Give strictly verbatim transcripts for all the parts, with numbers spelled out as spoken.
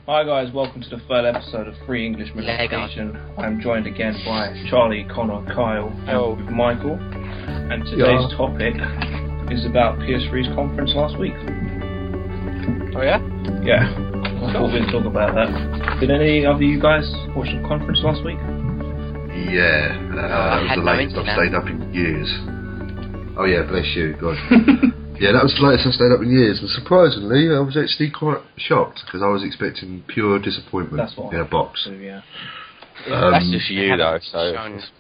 Hi guys, welcome to the third episode of Free English Meditation. I'm joined again by Charlie, Connor, Kyle, and with Michael. And today's yeah. topic is about P S three's conference last week. Oh yeah? Yeah. I thought we'd talk about that. Did any of you guys watch the conference last week? Yeah, uh, that was the latest I've stayed up in years. Oh yeah, bless you, God. Yeah, that was the latest I've stayed up in years, and surprisingly, I was actually quite shocked because I was expecting pure disappointment That's what in a box. Do, yeah. Um, That's just you, though. So.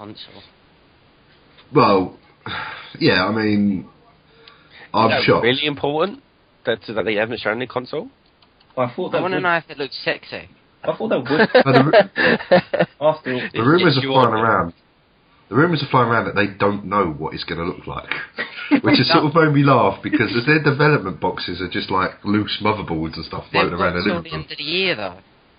Well, yeah, I mean, I'm Is that shocked. Really important that that they haven't shown the console. I thought. I want to know if it looks sexy. I thought that would. No, the, After all, the rumours are flying around. The rumours are flying around that they don't know what it's going to look like, which has sort of made me laugh because their development boxes are just like loose motherboards and stuff floating around. Until the end of the year, though.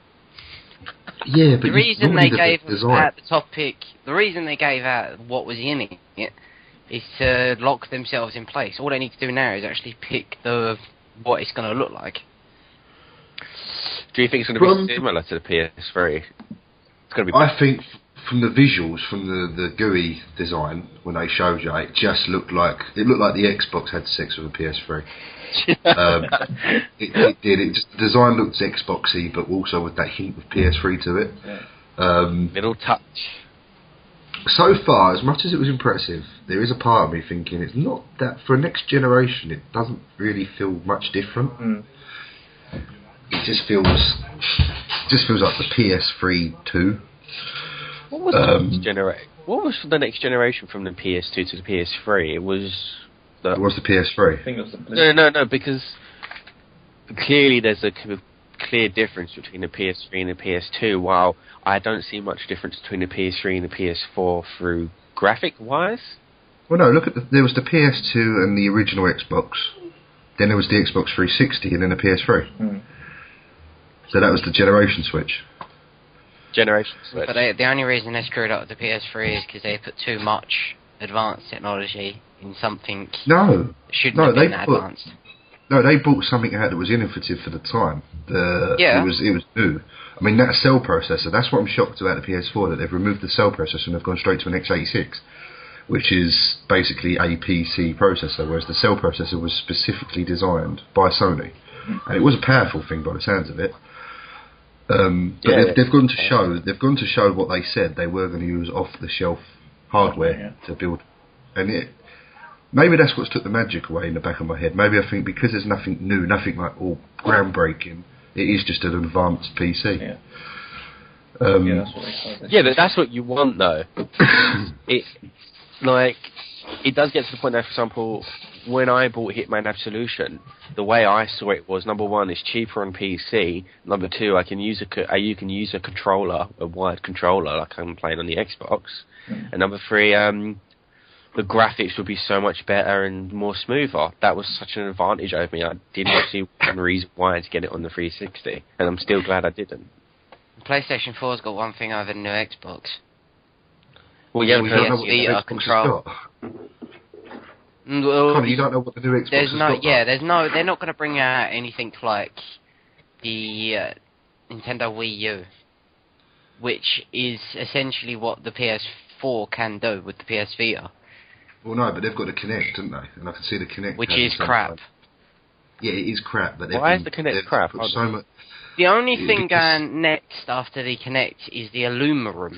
Yeah, but the reason they gave the out the topic, the reason they gave out what was in it, is to lock themselves in place. All they need to do now is actually pick the what it's going to look like. Do you think it's going to From, be similar to the P S three? It's going to be. I think. From the visuals, from the, the G U I design, when they showed you, it just looked like it looked like the Xbox had sex with a P S three. um, it, it did. It just, the design looked Xboxy, but also with that hint of P S three to it. Um, Little touch. So far, as much as it was impressive, there is a part of me thinking it's not that for next generation. It doesn't really feel much different. Mm. It just feels, just feels like the P S three two. What was, um, the genera- what was the next generation from the P S two to the P S three? It was the... It was the P S three. I think it was the no, no, no, because clearly there's a clear difference between the P S three and the P S two, while I don't see much difference between the P S three and the P S four through graphic-wise. Well, no, look at the... There was the P S two and the original Xbox. Then there was the Xbox three sixty and then the P S three. Mm. So that was the generation switch. Generation switch. But they, the only reason they screwed up with the P S three is because they put too much advanced technology in something no, that shouldn't no, have they been that put, advanced. No, they brought something out that was innovative for the time. The, yeah. It was, it was new. I mean, that cell processor, that's what I'm shocked about the P S four, that they've removed the cell processor and they've gone straight to an x eighty-six, which is basically a P C processor, whereas the cell processor was specifically designed by Sony. And it was a powerful thing by the sounds of it. Um, but yeah, they've, they've gone to show they've gone to show what they said they were going to use off the shelf hardware yeah. to build, and it maybe that's what's took the magic away in the back of my head. Maybe I think because there's nothing new, nothing like all groundbreaking, it is just an advanced P C. Yeah, um, yeah, that's what they call it. Yeah, but that's what you want though. it like it does get to the point that, for example, when I bought Hitman Absolution, the way I saw it was, number one, it's cheaper on P C. Number two, I can use a co- you can use a controller, a wired controller, like I'm playing on the Xbox. Mm. And number three, um, the graphics would be so much better and more smoother. That was such an advantage over me. I didn't see one reason why to get it on the three sixty, and I'm still glad I didn't. PlayStation four's got one thing over the new Xbox. Well, yeah, we don't know what the Xbox control. Has got. Well, Connie, you don't know what the new Xbox there's has no, got. Yeah, there's no. They're not going to bring out anything like the uh, Nintendo Wii U, which is essentially what the P S four can do with the P S Vita. Well, no, but they've got a Kinect, haven't they? And I can see the Kinect. Which is crap. Time. Yeah, it is crap. But why been, is the Kinect crap? So much, the only yeah, thing going next after the Kinect is the Aluminum.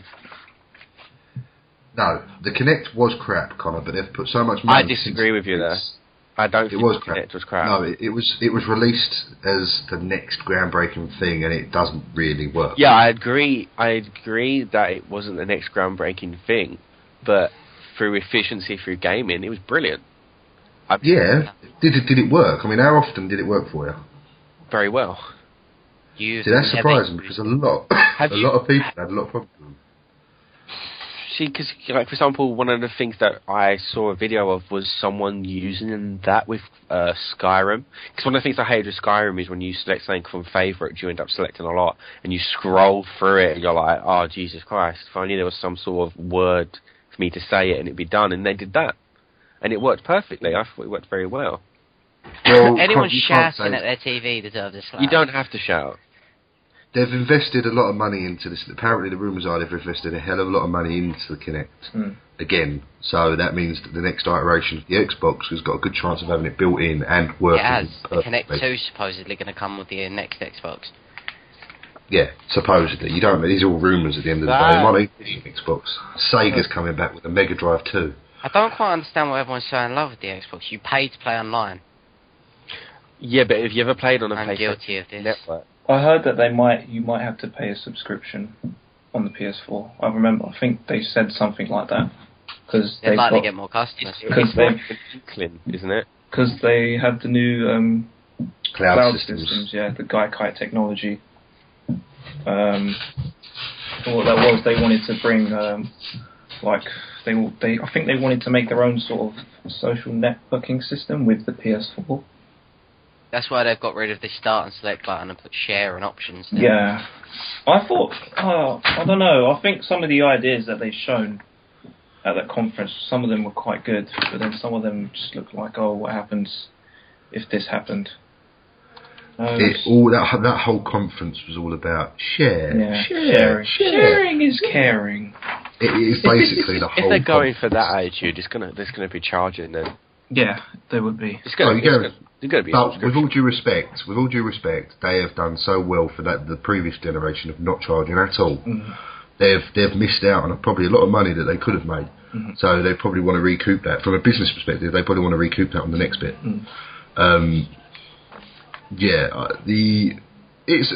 No, the Kinect was crap, Connor, but they've put so much money. I disagree with you there. I don't it think was the crap. Kinect was crap. No, it, it was it was released as the next groundbreaking thing, and it doesn't really work. Yeah, I agree. I agree that it wasn't the next groundbreaking thing, but through efficiency, through gaming, it was brilliant. I, yeah, did it did it work? I mean, how often did it work for you? Very well. You See, that's surprising because a lot, Have a you, lot of people had a lot of problems. See, because, like, for example, one of the things that I saw a video of was someone using that with uh, Skyrim. Because one of the things I hated with Skyrim is when you select something from favourite, you end up selecting a lot, and you scroll through it, and you're like, oh, Jesus Christ, if only there was some sort of word for me to say it, and it'd be done, and they did that. And it worked perfectly. I thought it worked very well. well Anyone shouting at their T V deserves a slap. You don't have to shout. they've invested a lot of money into this. Apparently, the rumours are they've invested a hell of a lot of money into the Kinect mm. again. So that means that the next iteration of the Xbox has got a good chance of having it built in and working. It has. The perfectly. Kinect two is supposedly going to come with the next Xbox. Yeah, supposedly. You don't. These are all rumours at the end of the Ah. day. Might be the Xbox. Sega's coming back with a Mega Drive two. I don't quite understand why everyone's so in love with the Xbox. You pay to play online. Yeah, but have you ever played on a I'm PlayStation guilty of this. network? I heard that they might, you might have to pay a subscription on the P S four. I remember, I think they said something like that. Because They'd they've like to got, get more customers. Because It's like they- an inkling, isn't it? because they have the new um, Cloud, cloud systems. systems, yeah, the Gaikai technology. Um, what that was, they wanted to bring, um, like, they, they, I think they wanted to make their own sort of social networking system with the P S four. That's why they've got rid of the start and select button and put share and options there. Yeah. I thought, oh, I don't know, I think some of the ideas that they've shown at that conference, some of them were quite good, but then some of them just looked like, oh, what happens if this happened? Um, It, all that that whole conference was all about share, yeah, share, sharing. share. Sharing is caring. It is basically the If whole. they're going conference. for that attitude, it's gonna there's gonna be charging then. Yeah, they would be. It's gonna, Oh, you it's go- gonna, there's gonna be. a But with subscription. all due respect, with all due respect, they have done so well for that the previous generation of not charging at all. Mm. They've they've missed out on probably a lot of money that they could have made. Mm-hmm. So they probably want to recoup that from a business perspective. They probably want to recoup that on the next bit. Mm. Um, yeah, uh, the it's.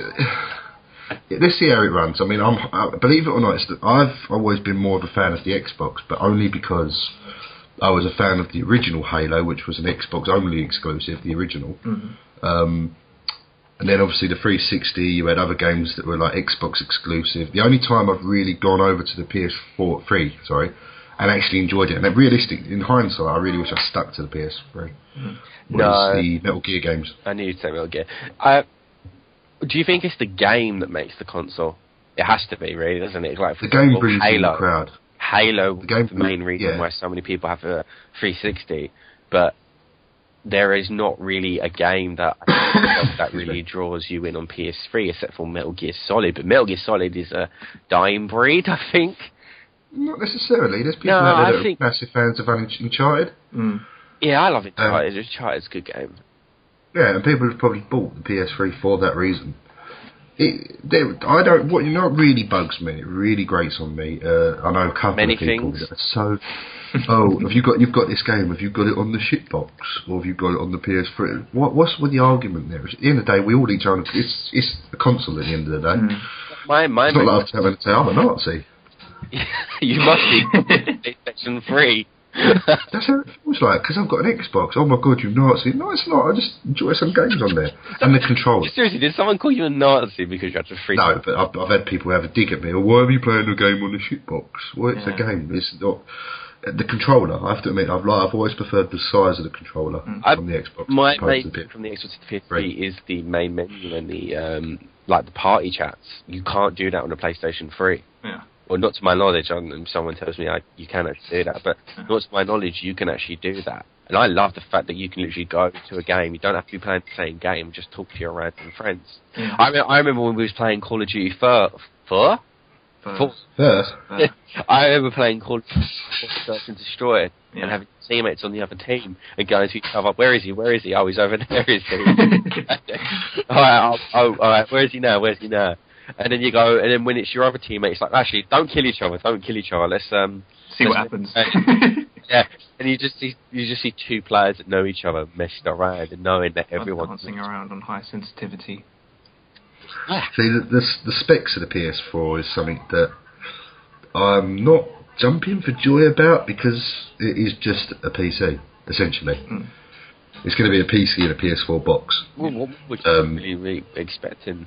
Let's see how it runs. I mean, I'm uh, believe it or not, it's that I've always been more of a fan of the Xbox, but only because I was a fan of the original Halo, which was an Xbox only exclusive, the original. Mm. Um, and then obviously the three sixty, you had other games that were like Xbox exclusive. The only time I've really gone over to the P S four, three, sorry, and actually enjoyed it, and realistic, in hindsight, I really wish I stuck to the P S three. Mm. Was No. the Metal Gear games. I knew you'd say Metal Gear. Uh, do you think it's the game that makes the console? It has to be, really, doesn't it? Like, for The game example, brings in Halo. the crowd. Halo The game is the main brings- reason yeah. why so many people have a three sixty, but there is not really a game that that really draws you in on P S three, except for Metal Gear Solid. But Metal Gear Solid is a dying breed, I think. Not necessarily. There's people No, out there I that think- are massive fans of Uncharted. Mm. Yeah, I love it. Um, Uncharted. Uncharted's a good game. Yeah, and people have probably bought the P S three for that reason. It, there, I don't. What you know, what really bugs me. It really grates on me. Uh, I know a couple Many of people things. that are so. Oh, have you got you've got this game? Have you got it on the shitbox, or have you got it on the P S three? What what's with the argument there? At the end of the day, we all each other. It's it's a console at the end of the day. Mm. My my It's not like I'm having to say I'm a Nazi. you must be PlayStation three. That's how it feels like, because I've got an Xbox. Oh my god, you Nazi. No, it's not. I just enjoy some games on there. And the controller. Seriously, did someone call you a Nazi because you had to free? No, but I've, I've had people have a dig at me. Oh, why are you playing a game on the shitbox? Well, it's Yeah. a game. It's not... The controller, I have to admit, I've, like, I've always preferred the size of the controller I- from the Xbox. My as opposed main to the P S. from the Xbox to the P S three is the main menu and the um, like the party chats. You can't do that on the PlayStation three. Yeah. Well, not to my knowledge. And someone tells me I, you can actually do that, but not to my knowledge, you can actually do that. And I love the fact that you can literally go to a game. You don't have to be playing the same game. Just talk to your random friends. Yeah. I, me- I remember when we was playing Call of Duty for for. First. First, Uh, I remember playing Call of Duty Search and Destroy Yeah. and having teammates on the other team and going to each other, where is he, where is he? Oh, he's over there, is he? alright, oh, oh, alright, where is he now, where's he now? And then you go, and then when it's your other teammate, it's like, actually, don't kill each other, don't kill each other, let's, um... See what let's- happens. yeah, and you just see, you just see two players that know each other messing around and knowing that I'm everyone's... dancing around on high sensitivity. see, the, the, the specs of the P S four is something that I'm not jumping for joy about, because it is just a P C, essentially. Mm. It's going to be a P C and a P S four box. Well, what would you Um, really, really expecting?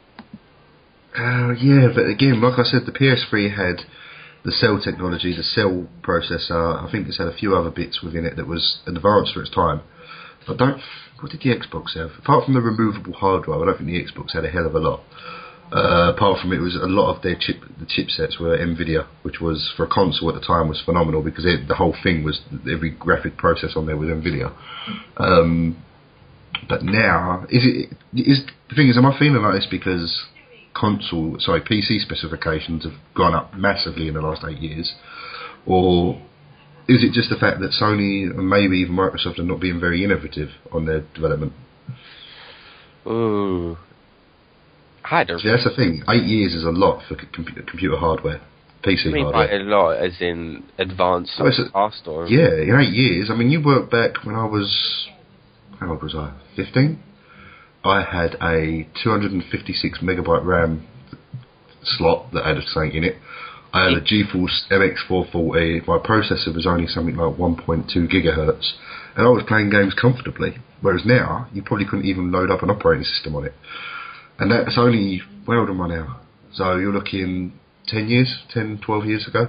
Uh, yeah, but again, like I said, the P S three had the cell technology, the cell processor. I think it's had a few other bits within it that was advanced for its time. I don't. What did the Xbox have? Apart from the removable hard drive, I don't think the Xbox had a hell of a lot. Uh, apart from it was a lot of their chip, the chipsets were Nvidia, which was for a console at the time was phenomenal, because it, the whole thing was every graphic process on there was Nvidia. Um, but now, is it? Is the thing is, am I feeling like this because console, sorry, P C specifications have gone up massively in the last eight years, or is it just the fact that Sony and maybe even Microsoft are not being very innovative on their development? Ooh, I don't. See, that's the thing. Eight years is a lot for com- computer hardware, P C I mean, hardware. by a lot, as in advanced Well, it's a- past or Yeah, in eight years. I mean, you work back when I was, how old was I? fifteen. I had a two hundred fifty-six megabyte RAM slot that had something in it. I had a GeForce M X four forty. My processor was only something like one point two gigahertz, and I was playing games comfortably. Whereas now, you probably couldn't even load up an operating system on it. And that's only, where old am I now? So you're looking ten years, ten, twelve years ago.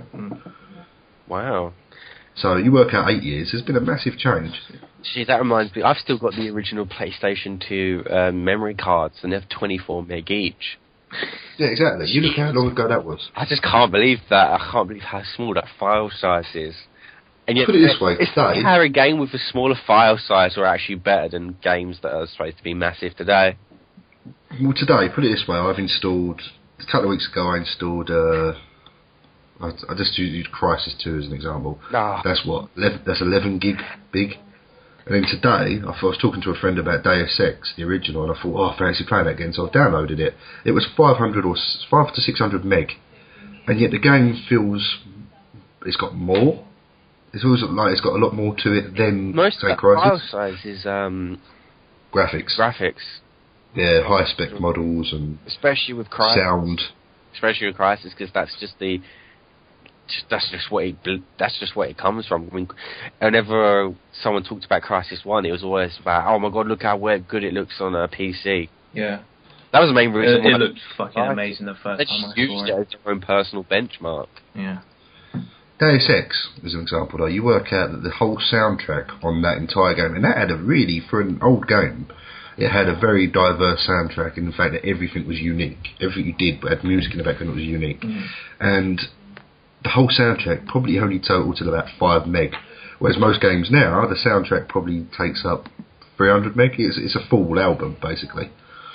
Wow. So you work out eight years. There's been a massive change. Gee, that reminds me. I've still got the original PlayStation two uh, memory cards, and they're twenty-four meg each. Yeah, exactly. You look how long ago that was. I just can't believe that. I can't believe how small that file size is. And yet, Put it this way, it's today- how a game with a smaller file size are actually better than games that are supposed to be massive today. Well, today, put it this way, I've installed, a couple of weeks ago I installed, uh, I, I just used Crysis two as an example. Ah. That's what, eleven, that's eleven gig big. And then today, I, thought, I was talking to a friend about Deus Ex, the original, and I thought, oh, I fancy playing that again, so I've downloaded it. It was five hundred or s- five to six hundred meg, and yet the game feels, it's got more. It feels like it's got a lot more to it than, Most say, of that file Crysis. size is um, Graphics. graphics, Yeah, high spec models and especially with Crysis. sound. Especially with Crysis, because that's just the just, that's just what it bl- that's just what it comes from. I mean, whenever someone talked about Crysis One, it was always about, oh my god, look how well, good it looks on a P C. Yeah. That was the main reason. It, why it looked fucking I- amazing the first They time just I used saw it it. as their own personal benchmark. Yeah. Deus Ex, as an example, though, you work out that the whole soundtrack on that entire game, and that had a really, for an old game, it had a very diverse soundtrack in the fact that everything was unique. Everything you did had music in the background that was unique. Mm. And the whole soundtrack probably only totaled to about five meg, whereas most games now, the soundtrack probably takes up three hundred meg. It's, it's a full album, basically.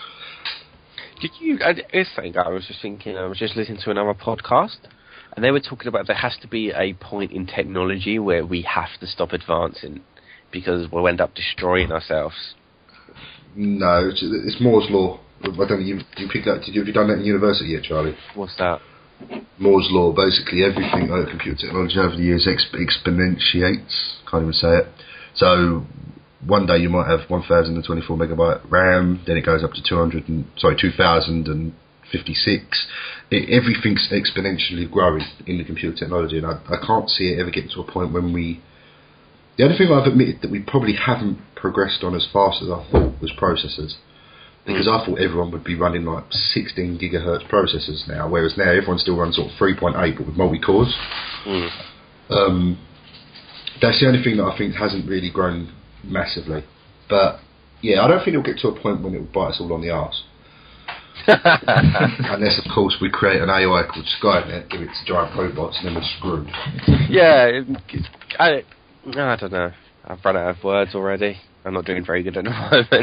Did you? I, I think I was just thinking. I was just listening to another podcast, and they were talking about there has to be a point in technology where we have to stop advancing because we'll end up destroying ourselves. No, it's, it's Moore's law. I don't know, you, you picked that, did you, have you done that in university yet, Charlie? What's that? Moore's law, basically everything like computer technology over the years exp- exponentiates, can't even say it. So one day you might have one thousand twenty-four megabyte RAM, then it goes up to two hundred and, sorry, two thousand fifty-six. It, everything's exponentially growing in the computer technology, and I, I can't see it ever getting to a point when we... The only thing I've admitted that we probably haven't progressed on as fast as I thought was processors. Because I thought everyone would be running like sixteen gigahertz processors now, whereas now everyone still runs sort of three point eight but with multi-cores. Mm. Um, that's the only thing that I think hasn't really grown massively. But yeah, I don't think it'll get to a point when it will bite us all on the arse. Unless, of course, we create an A I called Skynet, give it to giant robots, and then we're screwed. Yeah, it- I, I don't know. I've run out of words already. I'm not doing very good at the moment.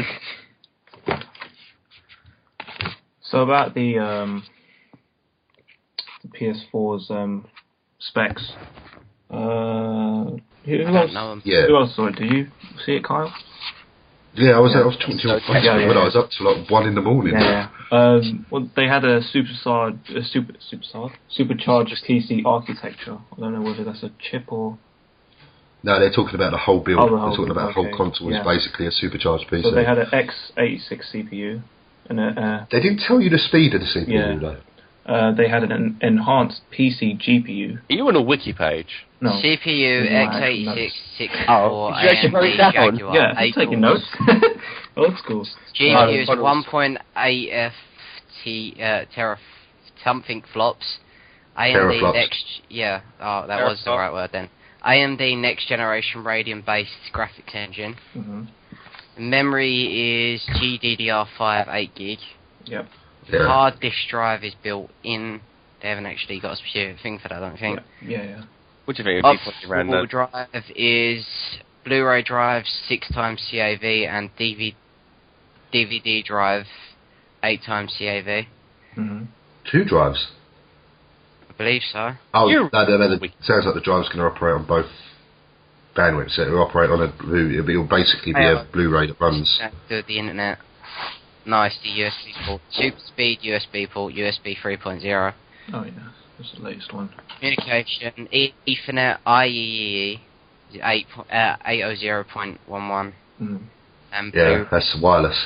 So about the um, the P S four's um, specs, uh, who, who I else? don't know 'em. Yeah, Who else saw it? Did you see it, Kyle? yeah. I was Yeah. I was talking to a Okay. Yeah, yeah, when I yeah. was up to like one in the morning. Yeah. Um, well, they had a supercharged, a super, supercharged, supercharged P C architecture. I don't know whether that's a chip or. No, they're talking about the whole build. Oh, the whole they're talking build, about the whole okay. console Yeah. is basically a supercharged P C. So they had an X eighty-six C P U, and a, uh, They didn't tell you the speed of the C P U, Yeah. though. uh, they had an enhanced P C G P U. Are you on a wiki page? No. C P U Yeah, X I have eighty-six Oh, sixty-four did you actually write it A M D down? Jaguar. Yeah, I'm eight taking cores. notes. Old school. G P Oh, U is funnels. one point eight F T uh, tera something flops. A M D Teraflops. next, yeah, oh, that was the Teraflop. right word then. A M D next generation Radeon based graphics engine. Mm-hmm. Memory is G D D R five eight gig. Yep. Yeah. Hard disk drive is built in. They haven't actually got a specific thing for that, I don't think. Yeah, yeah. What do you think would be put around Optical that? drive is Blu-ray drive six times C A V and D V D, D V D drive eight times C A V. Mm-hmm. Two drives. I believe so. Oh, You- no, no, no, the, sounds like the drive's going to operate on both bandwidths. So it'll operate on a blue. It'll, it'll basically be Yeah. a Blu-ray that runs. To the internet. Nice, the U S B port. Super speed U S B port, U S B three point oh. Oh yeah, that's the latest one. Communication, e- Ethernet, I E E E, eight oh zero point one one. Mm. And Yeah, blue. that's wireless.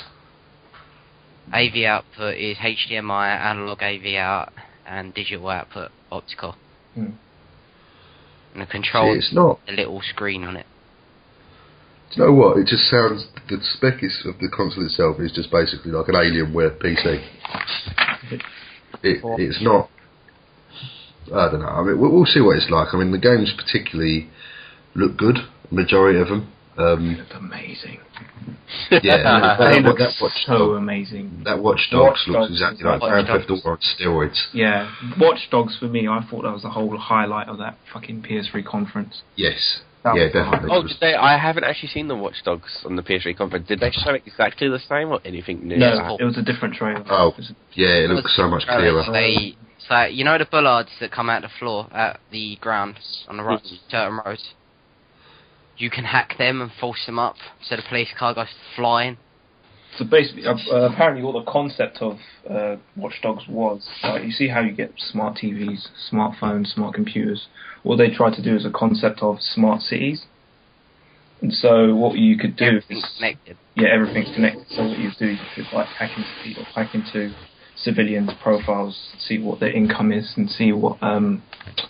A V output is H D M I, analog A V out, and digital output, optical. Mm. And the See, control it's not. the little screen on it. Do you know what? It just sounds. The spec is, of the console itself is just basically like an Alienware P C. It, it's not. I don't know. I mean, we'll, we'll see what it's like. I mean, the games particularly look good. Majority of them. Um, It's amazing. yeah, that, They that, look that Watch so Dogs, amazing. that Watch Dogs Watch looks Dogs exactly is like Watch Grand Dogs. Theft Auto on steroids. Yeah, Watch Dogs for me, I thought that was the whole highlight of that fucking P S three conference. Yes. That yeah, was definitely. Oh, It was- did they? I haven't actually seen the Watch Dogs on the P S three conference. Did they show it exactly the same or anything new? No, it was a different trailer. Oh. It was- yeah, it looks so much clearer. They, it's like, you know the bollards that come out the floor at the ground on the right, certain roads? You can hack them and force them up so the police car goes flying. So basically, uh, uh, apparently, all the concept of uh, Watch Dogs was like, you see how you get smart T Vs, smartphones, smart computers. What they tried to do is a concept of smart cities. And so what you could do Everything's is connected. yeah, everything's connected. So what you do, you could like hack into or hack into civilians' profiles, see what their income is, and see what um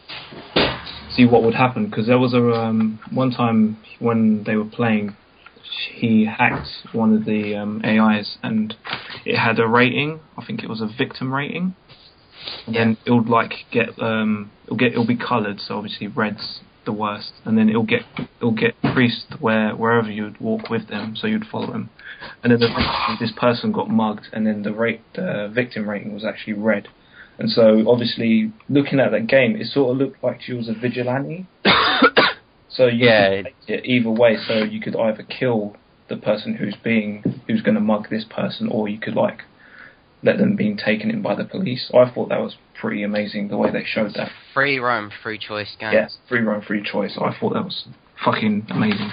see what would happen. Because there was a um, one time when they were playing, he hacked one of the um, A Is, and it had a rating. I think it was a victim rating. And then it would like get um, it'll get it'll be coloured. So obviously red's the worst, and then it'll get it'll get increased where wherever you'd walk with them, so you'd follow them. And then eventually this person got mugged, and then the rate the victim rating was actually red. And so obviously looking at that game, it sort of looked like she was a vigilante. So you Yeah. could take it either way. So you could either kill the person who's being who's going to mug this person, or you could like let them being taken in by the police. I thought that was pretty amazing the way they showed that. Free roam, free choice game. Yeah, free roam, free choice. I thought that was fucking amazing.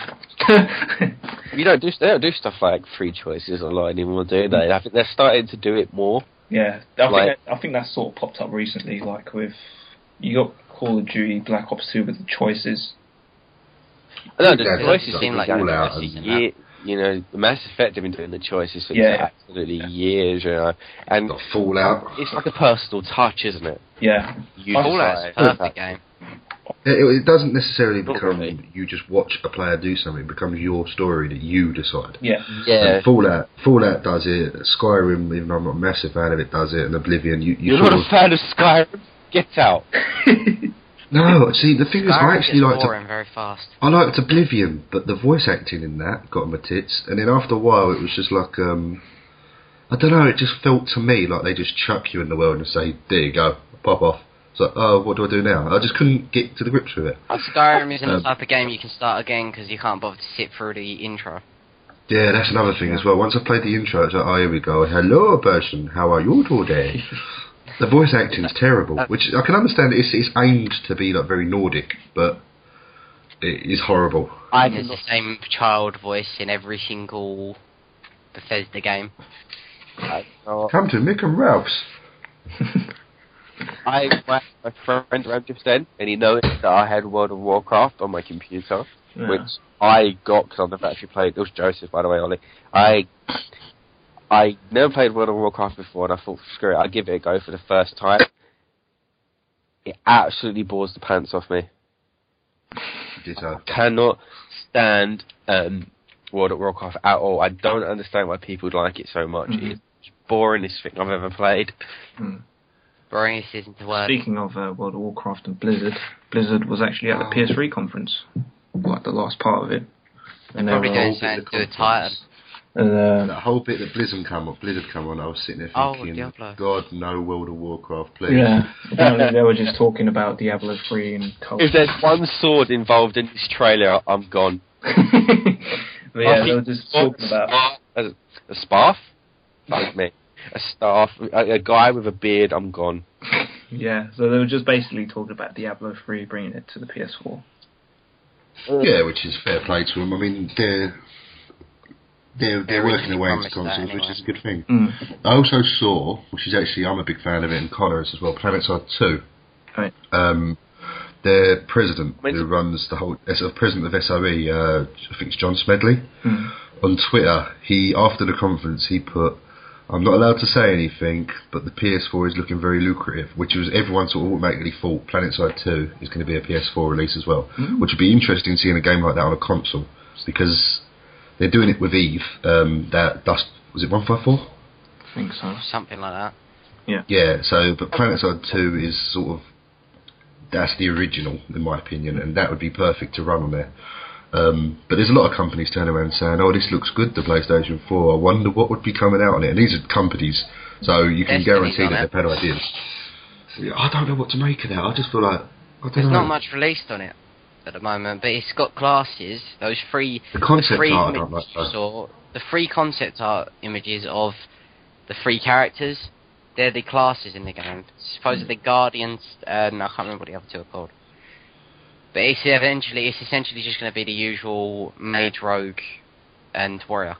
You don't do they don't do stuff like free choices a lot anymore, do they? I think they're starting to do it more. Yeah, I think Like- that, I think that sort of popped up recently. Like with you got Call of Duty Black Ops two with the choices. No, the Yeah, choices that's seem like all the out choices and- in that. Ye- you know, the Mass Effect have been doing the choices for Yeah. absolutely years, you know, and Got Fallout. it's like a personal touch, isn't it? Yeah, You Fallout's a decide- perfect game. It, it doesn't necessarily Not become really. you just watch a player do something. It becomes your story that you decide. yeah. Yeah, And Fallout, Fallout does it. Skyrim, even though I'm not a massive fan of it, does it. And Oblivion, you, you you're sort not of a fan of Skyrim. Get out. no. See, the thing is, I Skyrim actually gets liked boring very fast. I liked Oblivion, but the voice acting in that got on my tits. And then after a while, it was just like um, I don't know. It just felt to me like they just chuck you in the world and say, "There you go, pop off." It's like, oh, what do I do now? I just couldn't get to the grips with it. Skyrim isn't Um, the type of game you can start again because you can't bother to sit through the intro. Yeah, that's another thing as well. Once I played the intro, it's like, oh, here we go. Hello, person. How are you today? The voice acting's terrible, which I can understand. It's, it's aimed to be like very Nordic, but it is horrible. I There's did the not. same child voice in every single Bethesda game. I, no, Come to Mick and Ralph's. I my, my friend around just then, and he noticed that I had World of Warcraft on my computer, Yeah. which I got because I've never actually played. It was Joseph, by the way, Ollie. I I never played World of Warcraft before, and I thought, screw it, I'll give it a go for the first time. It absolutely bores the pants off me. Ditto. Cannot stand um, World of Warcraft at all. I don't understand why people like it so much. Mhm. It's the boringest thing I've ever played. Mm. Boring isn't the word. Speaking of uh, World of Warcraft and Blizzard, Blizzard was actually at the P S three conference, like the last part of it. And they Probably were doing all- bit something of to do with conference. and, uh, That whole bit that Blizzard come on, Blizzard come on, I was sitting there Oh, thinking, Diablo. God, no World of Warcraft, please. yeah, apparently they were just talking about Diablo three and Cult. If there's one sword involved in this trailer, I'm gone. But yeah, they were just talking about a, a sparf? Fuck me. a staff, a, a guy with a beard. I'm gone. Yeah, so they were just basically talking about Diablo three, bringing it to the P S four. Yeah, which is fair play to them. I mean, they're they're, they're working their way into consoles, anyway. which is a good thing. Mm. I also saw, which is actually, I'm a big fan of it, and Connor is as well, PlanetSide two. Right. Um, their president, When's who it? runs the whole, as a president of S O E, uh, I think it's John Smedley, Mm. on Twitter, he, after the conference, he put, I'm not allowed to say anything, but the P S four is looking very lucrative, which was, everyone sort of automatically thought PlanetSide two is going to be a P S four release as well, Mm. which would be interesting seeing a game like that on a console, because they're doing it with Eve, um, that Dust, was it one fifty-four? I think so. Something like that. Yeah, so, but PlanetSide two is sort of, that's the original, in my opinion, and that would be perfect to run on there. Um, but there's a lot of companies turning around saying, oh, this looks good, the PlayStation four, I wonder what would be coming out on it. And these are companies, so you can Destiny's guarantee on that it. they've had ideas. Yeah, I don't know what to make of that, I just feel like, I don't There's know. not much released on it at the moment, but it's got classes. Those free, The concept free art I don't images like, you though. saw, the free concept art images of the free characters. They're the classes in the game. Supposedly Guardians, and I can't remember what the other two are called. But it's eventually, it's essentially just going to be the usual mage, rogue, and warrior.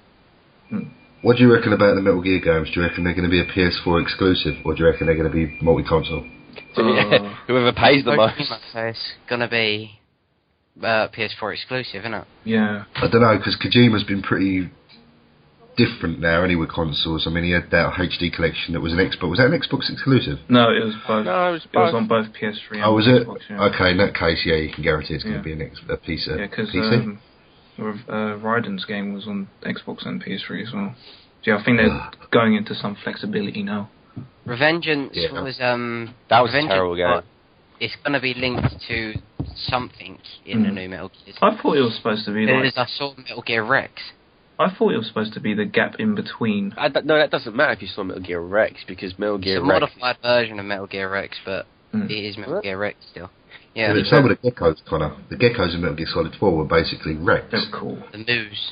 What do you reckon about the Metal Gear games? Do you reckon they're going to be a P S four exclusive, or do you reckon they're going to be multi-console? Uh, Whoever pays the most. So it's going to be uh, P S four exclusive, isn't it? yeah. I don't know, because Kojima's been pretty different now, anyway, with consoles. I mean, he had that H D collection that was an Xbox. Was that an Xbox exclusive? No, it was both. No, it was It was both. on both P S three and Oh, was it? Xbox, yeah. Okay, in that case, yeah, you can guarantee it's going Yeah. to be an X, a piece of Yeah, because P C. um, uh, Raiden's game was on Xbox and P S three as well. So yeah, I think they're going into some flexibility now. Revengeance Yeah. was um That was a Revengeance terrible game. got- It's going to be linked to something in the Mm. new Metal Gear. I thought it was supposed to be like. Because I saw Metal Gear Rex. I thought it was supposed to be the gap in between. I don't- no, that doesn't matter if you saw Metal Gear Rex, because Metal Gear It's a Rex... modified version of Metal Gear Rex, but Mm. it is Metal What? Gear Rex still. Yeah, Yeah, but some of the geckos, Connor, the geckos in Metal Gear Solid four were basically Rex. That's cool. the moose.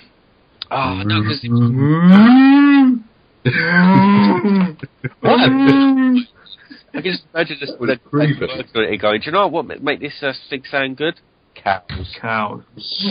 Oh, no, because... I can just imagine this, Well, the, it's creepy. the, going, do you know what would make this uh, thing sound good? Cows. Cow.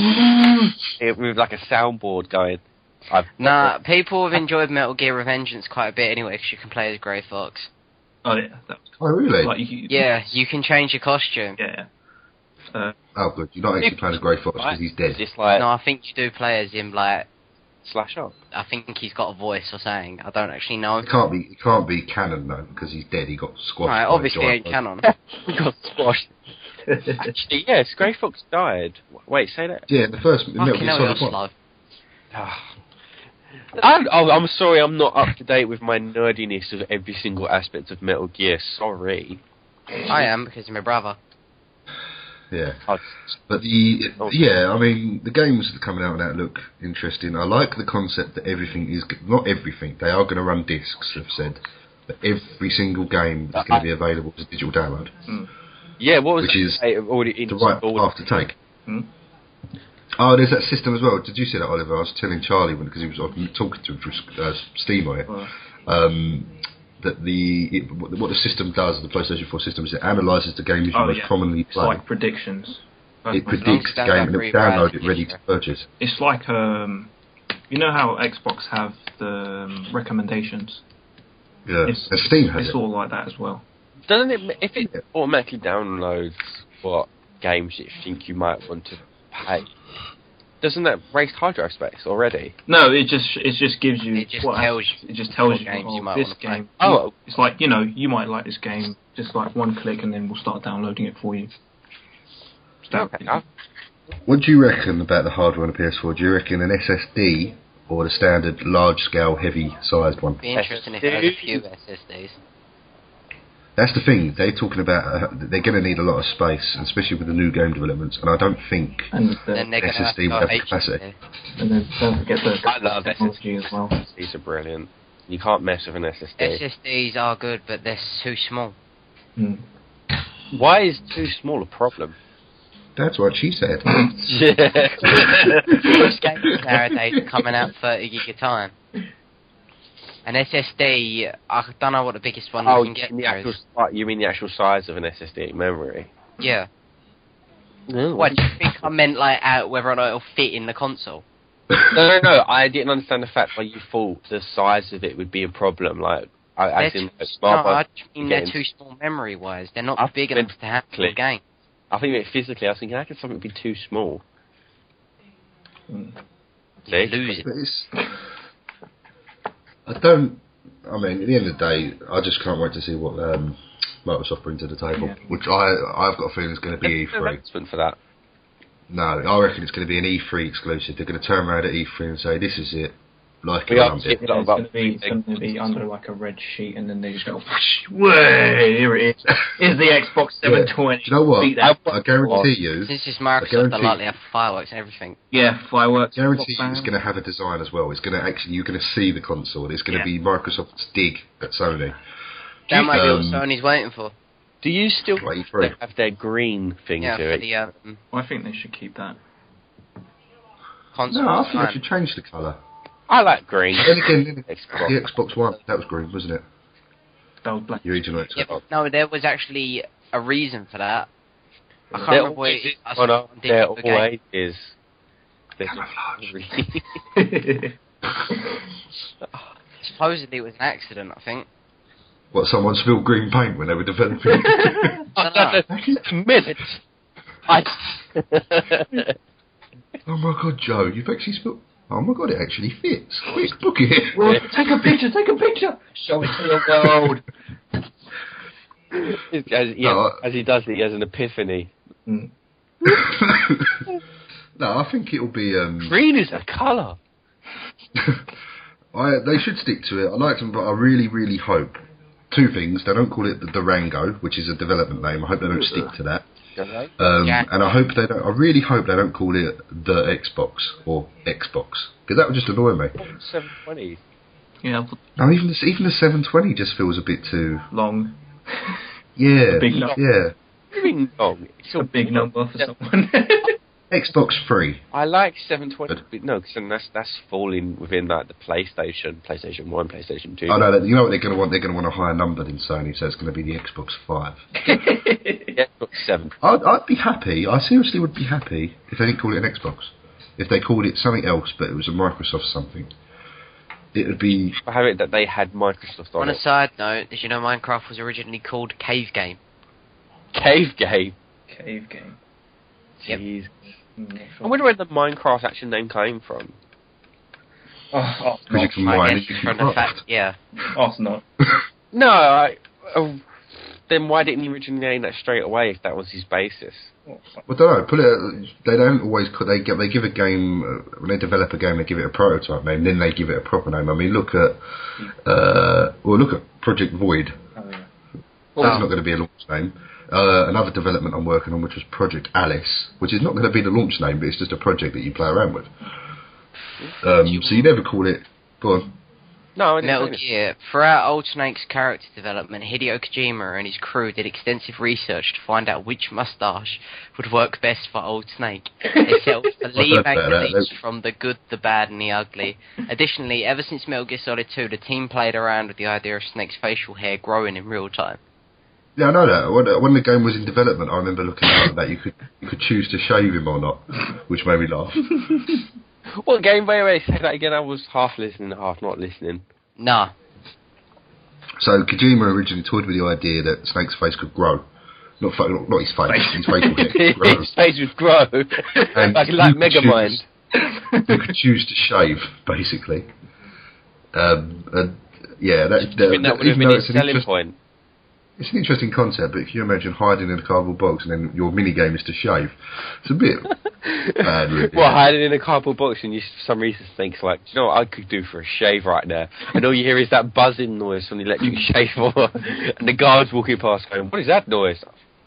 It, with like a soundboard going. I've, Nah, people have enjoyed Metal Gear Revengeance quite a bit anyway, because you can play as Grey Fox. Oh yeah. That was Oh, really? like you, Yeah, you can change your costume. Yeah. Uh, Oh, good. You're not actually playing as Grey Fox because he's dead. It's like, No, I think you do play as him, like, slash up. I think he's got a voice or something. I don't actually know. It can't be. It can't be canon though because he's dead. He got squashed. Right, by a obviously giant ain't canon. We got squashed. Actually, yes, Grey Fox died. Wait, say that. Yeah, the first Metal Fucking Gear hell, Solid you're one. slow. I'm, oh, I'm sorry, I'm not up to date with my nerdiness of every single aspect of Metal Gear. Sorry. I am, because you're my brother. Yeah, I'll- but the Oh. yeah, I mean the games that are coming out of that look interesting. I like the concept that everything is not everything. They are going to run discs. They've said, but every single game is going to be available as a digital download. Yeah, what was Which it? is Hey, already The right installed? path to take. Hmm? Oh, there's that system as well. Did you see that, Oliver? I was telling Charlie because he was I was talking to him through uh, Steam on it. Well, Um, that the it, what what the system does, the PlayStation four system, is it analyses the games you Oh, most yeah. commonly it's play. like predictions. It That's- predicts the Long game and standard it download it free ready browser to purchase. It's like um, you know how Xbox have the um, recommendations. Yeah, It's, and Steam has it's it. all like that as well. Doesn't it? If it Yeah. automatically downloads what games you think you might want to pay, doesn't that waste hard drive space already? No, it just it just gives you. It just what tells happens. you It just tells what you. games oh, you might this wanna play. game. Oh. it's like you know you might like this game. Just like one click and then we'll start downloading it for you. So, Okay. I- What do you reckon about the hardware on the P S four? Do you reckon an S S D or the standard large-scale, heavy-sized one? Be interesting if it has a few S S Ds. That's the thing. They're talking about uh, they're going to need a lot of space, and especially with the new game developments. And I don't think and the, Then they're going to have to S S D go would have H D. capacity. and then don't forget the I love technology as well. These are brilliant. You can't mess with an S S D. S S Ds are good, but they're too small. Hmm. Why is too small a problem? That's what she said. Most games nowadays are coming out thirty gig a time. An S S D, I don't know what the biggest one Oh, you can get the there actual, is. like, you mean the actual size of an S S D memory? Yeah. No, What, do you think I meant, like, out whether or not it'll fit in the console? no, no, no. I didn't understand the fact why you thought the size of it would be a problem. Like, I, as They're in, too, like, no, smart I ones mean they're getting- too small memory-wise. They're not I big think enough to handle physically- the game. I think that physically, I was thinking, how can something be too small? Mm. See? Lose it. But it's, I don't. I mean, at the end of the day, I just can't wait to see what um, Microsoft bring to the table. Yeah. Which I, I've got a feeling is going to be E There's no three. announcement for that. No, I reckon it's going to be an E three exclusive. They're going to turn around at E three and say, "This is it." Like We it, are I'm sick. it. Yeah, it's going to be, it's going to be under like a red sheet, and then they just go, whoosh, way, here it is. Here's the Xbox seven twenty. Do you know what? Beat that. I guarantee you. Since it's Microsoft, guarantee- they'll likely have fireworks and everything. Yeah, fireworks. Guarantee you bang. it's going to have a design as well. It's going to actually, you're going to see the console. It's going to Yeah. be Microsoft's dig at Sony. That might be what um, Sony's waiting for. Do you still Well, E three. they have their green thing Yeah, to for it? the um, I think they should keep that. console. No, I think design. they should change the colour. I like green. Then again, Xbox. the Xbox One, that was green, wasn't it? That was black. The original Xbox. Yeah, but no, there was actually a reason for that. I can't They're remember what it always, I oh, saw no, on they're Digital Game. always is. They're Camouflage. Supposedly it was an accident, I think. What, someone spilled green paint when they were developing it? I don't know. a minute. I. Oh my god, Joe, you've actually spilled... Oh my god, it actually fits. Quick, book it. Well, take a picture, take a picture. Show it to the world. as, yeah, No, as he does it, he has an epiphany. Mm. No, I think it'll be... Um, Green is a colour. I, they should stick to it. I like them, but I really, really hope... Two things. They don't call it the Durango, which is a development name. I hope they don't stick to that. Um, Yeah. And I hope they don't. I really hope they don't call it the Xbox or Xbox, because that would just annoy me. seven twenty. Yeah, No, even the, even the seven twenty just feels a bit too. long. Yeah, A big number. yeah. Really long. It's A big number for someone. Xbox free. I like seven twenty. but No, because that's that's falling within like the PlayStation, PlayStation One, PlayStation Two. I know that. You know what they're going to want? They're going to want a higher number than Sony, so it's going to be the Xbox Five. Xbox Seven. I'd, I'd be happy. I seriously would be happy if they didn't call it an Xbox. If they called it something else, but it was a Microsoft something. It would be. I have it that they had Microsoft on On a it. side note, did you know Minecraft was originally called Cave Game? Cave Game. Cave game. Yep. Jeez. Mm, I wonder where the Minecraft actual name came from. Oh, oh, Because you can mine I it, guess you from can the craft. fact, yeah. oh, it's not. No, I. Oh, then why didn't he originally name that straight away if that was his basis? Well, I don't know. Put it. They don't always. They give. They give a game uh, when they develop a game. They give it a prototype name. Then they give it a proper name. I mean, look at. Uh, well, look at Project Void. Oh, yeah. That's not going to be a launch name. Uh, another development I'm working on, which was Project Alice, which is not going to be the launch name, but it's just a project that you play around with. Um, so you never call it. Go on. No, I didn't Metal say that. Gear. Throughout Old Snake's character development, Hideo Kojima and his crew did extensive research to find out which moustache would work best for Old Snake. They set off the lead heard about that. magazines from the good, the bad, and the ugly. Additionally, ever since Metal Gear Solid two, the team played around with the idea of Snake's facial hair growing in real time. Yeah, I know that. When, when the game was in development, I remember looking at that. You could you could choose to shave him or not, which made me laugh. What game? Wait, wait, say that again. I was half listening, half not listening. Nah. So Kojima originally toyed with the idea that Snake's face could grow. Not, fa- not, not his face, his facial hair could grow. His face would grow. And like you like could Megamind. choose- You could choose to shave, basically. Um, and yeah, that, I think that would have even been though his it's an selling interest- point. It's an interesting concept, but if you imagine hiding in a cardboard box and then your mini game is to shave, it's a bit bad, really. Well, hiding in a cardboard box and you, for some reason, think like, do you know what I could do for a shave right now? And all you hear is that buzzing noise from the electric shaver, and the guards walking past going, "What is that noise?"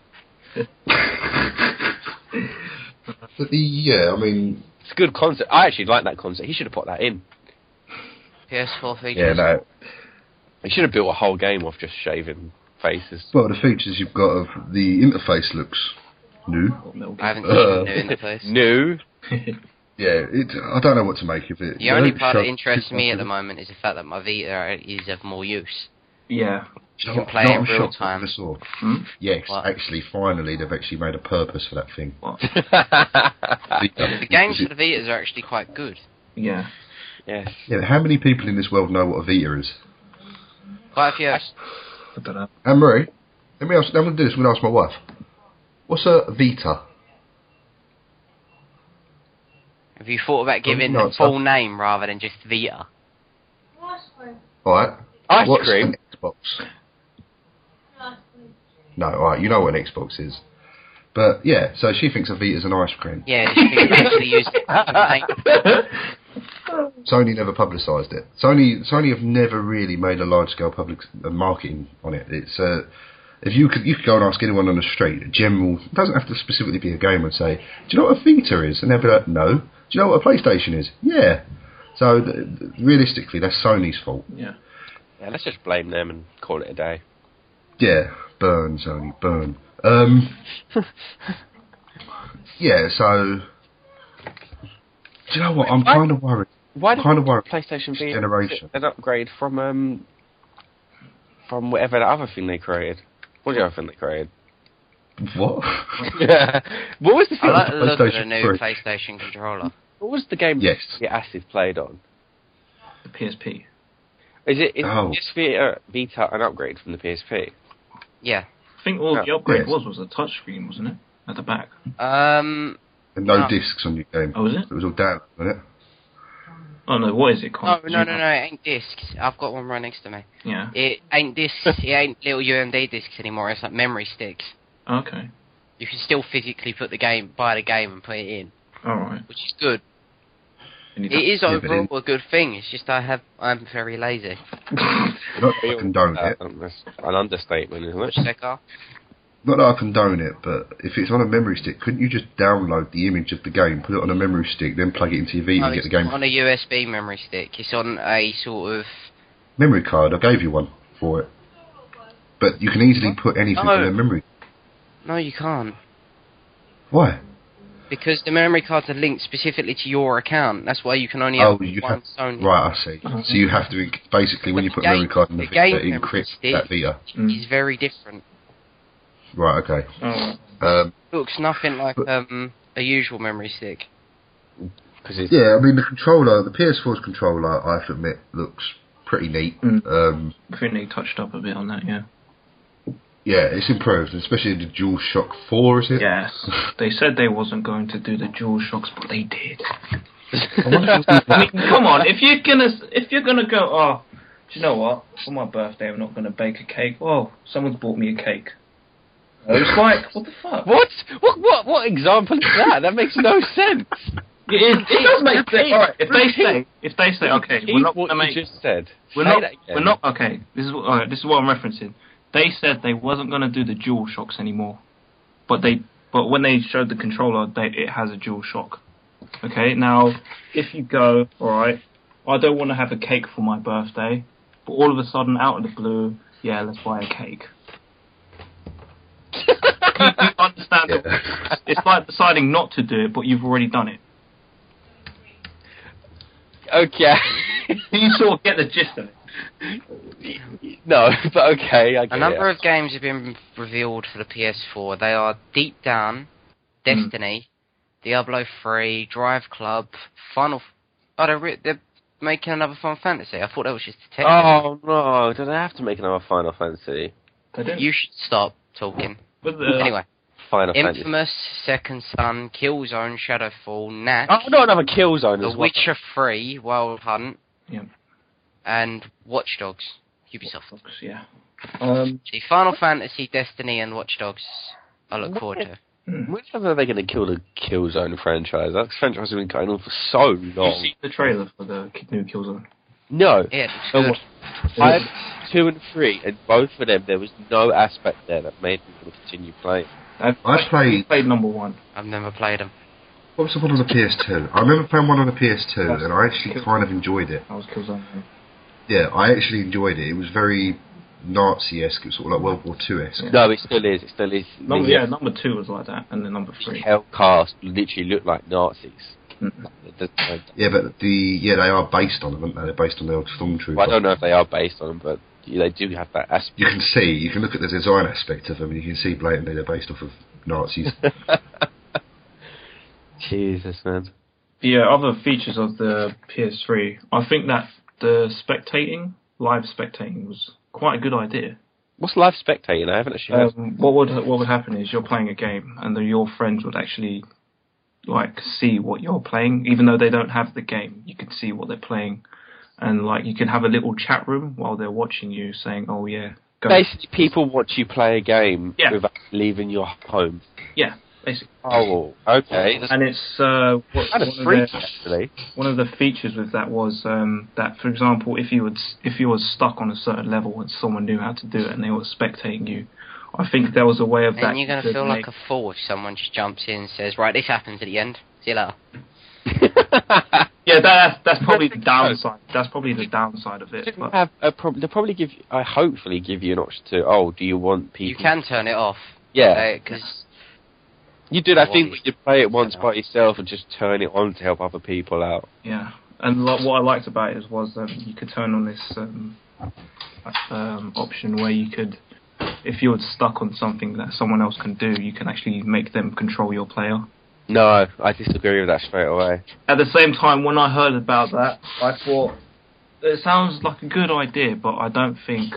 But the yeah, I mean, It's a good concept. I actually like that concept. He should have put that in. P S four features. yeah, no. He should have built a whole game off just shaving faces. Well, the features you've got of the interface looks new. Or Metal I Gear. haven't seen Uh, the new interface. New. Yeah, it, I don't know what to make of it. The They only don't part show that interests too me much at the of it. moment is the fact that my Vita is of more use. Yeah. You You know can what- play you know it what in I'm real shocked time. I saw? Hmm? Yes, What? actually, finally, they've actually made a purpose for that thing. What? The games Is for it- the Vitas are actually quite good. Yeah. Yes. Yeah, how many people in this world know what a Vita is? Quite a few. I don't know. Anne Marie, let me ask. I'm going to do this. I'm going to ask my wife. What's a Vita? Have you thought about giving no, the it's full not. name rather than just Vita? All right. Ice What's cream. an Xbox? No, all right. You know what an Xbox is. But yeah, so she thinks a Vita's an ice cream. Yeah, you can actually use it to paint. Sony never publicised it. Sony Sony have never really made a large scale public uh, marketing on it. It's uh, if you could you could go and ask anyone on the street, a general, it doesn't have to specifically be a gamer, and say, do you know what a Vita is? And they'll be like, no. Do you know what a PlayStation is? Yeah. So th- th- realistically, that's Sony's fault. Yeah. Yeah, let's just blame them and call it a day. Yeah, burn Sony, burn. Um, yeah, so do you know what? I'm Why- kind of worried. Why did Kind of worried. PlayStation Vita Generation. an upgrade from um from whatever the other thing they created? What was the other thing they created? What? What was the I thing? like the look of the PlayStation new three. PlayStation controller. What was the game Yes. the Acid played on? The P S P. Is it is Oh. P S Vita, Vita an upgrade from the P S P? Yeah. I think all Oh, the upgrade yes. was was a touchscreen, wasn't it? At the back. Um. And no No. discs on your game. Oh, was it? It was all down, wasn't it? Oh no, what is it? No, Con- no, no, no. It ain't discs. I've got one right next to me. Yeah. It ain't discs. It ain't little U M D discs anymore. It's like memory sticks. Okay. You can still physically put the game, buy the game, and put it in, Alright. which is good. You need It is Yeah, but overall then- a good thing. It's just I have I'm very lazy. Not that I condone Uh, it. um, that's an understatement, isn't Which it? Sekar? Not that I condone it, but if it's on a memory stick, couldn't you just download the image of the game, put it on a memory stick, then plug it into your Vita No, and get it's the game? not on a U S B memory stick. It's on a sort of. Memory card, I gave you one for it. But you can easily put anything No. on a memory. No, you can't. Why? Because the memory cards are linked specifically to your account. That's why you can only Oh, have you one have. Sony. Right, I see. So you have to, enc- basically, when you put a memory card in the The Vita, game memory encrypt stick that Vita. Mm. is very different. Right, okay. Alright. Um, Looks nothing like But- um, a usual memory stick. Because it's yeah, I mean, the controller, the P S four's controller, I have to admit, looks pretty neat. Mm. Um, I think they touched up a bit on that, yeah. yeah, it's improved, especially the DualShock four, is it? Yes. They said they wasn't going to do the dual shocks, but they did. I wonder if it's- I mean, come on, if you're gonna if you're gonna go, oh, do you know what? For my birthday, I'm not gonna bake a cake. Oh, someone's bought me a cake. It's like, what the fuck? what? What? What? What example is that? That makes no sense. It, is, it does make sense. Repeat, All right, if they repeat. say, if they say, okay, Repeat we're not what gonna you make, just said. we're Say not, that again. we're not, okay. This is what, all right, this is what I'm referencing. They said they wasn't gonna do the dual shocks anymore, but they, but when they showed the controller, they, it has a dual shock. Okay, now if you go, all right, I don't want to have a cake for my birthday, but all of a sudden, out of the blue, yeah, let's buy a cake. you, you understand? Yeah. The, it's like deciding not to do it, but you've already done it. Okay. You sort of get the gist of it. No, but okay. I get A number it. of games have been revealed for the P S four. They are Deep Down, Destiny, Diablo three, Drive Club, Final... F- oh, they're, re- they're making another Final Fantasy. I thought that was just a tech demo. Oh no! Do they have to make another Final Fantasy? They didn't. You should stop talking. But the, Anyway, Final Fantasy. Infamous, Second Son, Killzone, Shadowfall, Knack, Oh, not another Killzone The as well. Witcher three, Wild Hunt, Yeah. and Watch Dogs, Ubisoft. Yeah. Um, See, Final Fantasy, Destiny, and Watch Dogs, I look forward to. When are they going to kill the Killzone franchise? That franchise has been going on for so did you long. see the trailer for the new Killzone? No. Yeah, it's Oh, good. Five, two, and three, and both of them, there was no aspect there that made people continue playing. I've, I played- played number one. I've never played them. What was the one on the P S two? I remember playing one on the P S two, and I actually kind of enjoyed it. I was Killzone. Yeah, I actually enjoyed it. It was very Nazi-esque. It was sort of like World War Two-esque. Yeah. No, it still is. It still is. Number, The yeah, number two was like that, and then number three. Hell cast literally looked like Nazis. Mm. Yeah, but the yeah they are based on them, aren't they? They're based on the old Stormtrooper. Well, I don't know if they are based on them, but they do have that aspect. You can see, you can look at the design aspect of them, and you can see blatantly they're based off of Nazis. Jesus, man. The uh, other features of the P S three, I think that the spectating, live spectating, was quite a good idea. What's live spectating? I haven't actually heard. Um, what would what would happen is you're playing a game, and then your friends would actually like see what you're playing, even though they don't have the game. You can see what they're playing, and like you can have a little chat room while they're watching you, saying, "Oh yeah." Go. Basically, people watch you play a game yeah. without leaving your home. Yeah. Basically. Oh, okay. That's and it's uh, what, kind of one, freaky, of the, actually. One of the features with that was um, that, for example, if you would if you were stuck on a certain level and someone knew how to do it and they were spectating you, I think there was a way of and that. And you're going to feel make... like a fool if someone just jumps in and says, "Right, this happens at the end. See you later." Yeah, that's that's probably the downside. That's probably the downside of it. But... Have a prob- they'll probably give. You, I hopefully give you an option to. Oh, do you want people? You can turn it off. Yeah, because. Uh, You did, I think, you play it once by yourself and just turn it on to help other people out. Yeah, and lo- what I liked about it was um, you could turn on this um, um, option where you could, if you were stuck on something that someone else can do, you can actually make them control your player. No, I disagree with that straight away. At the same time, when I heard about that, I thought, it sounds like a good idea, but I don't think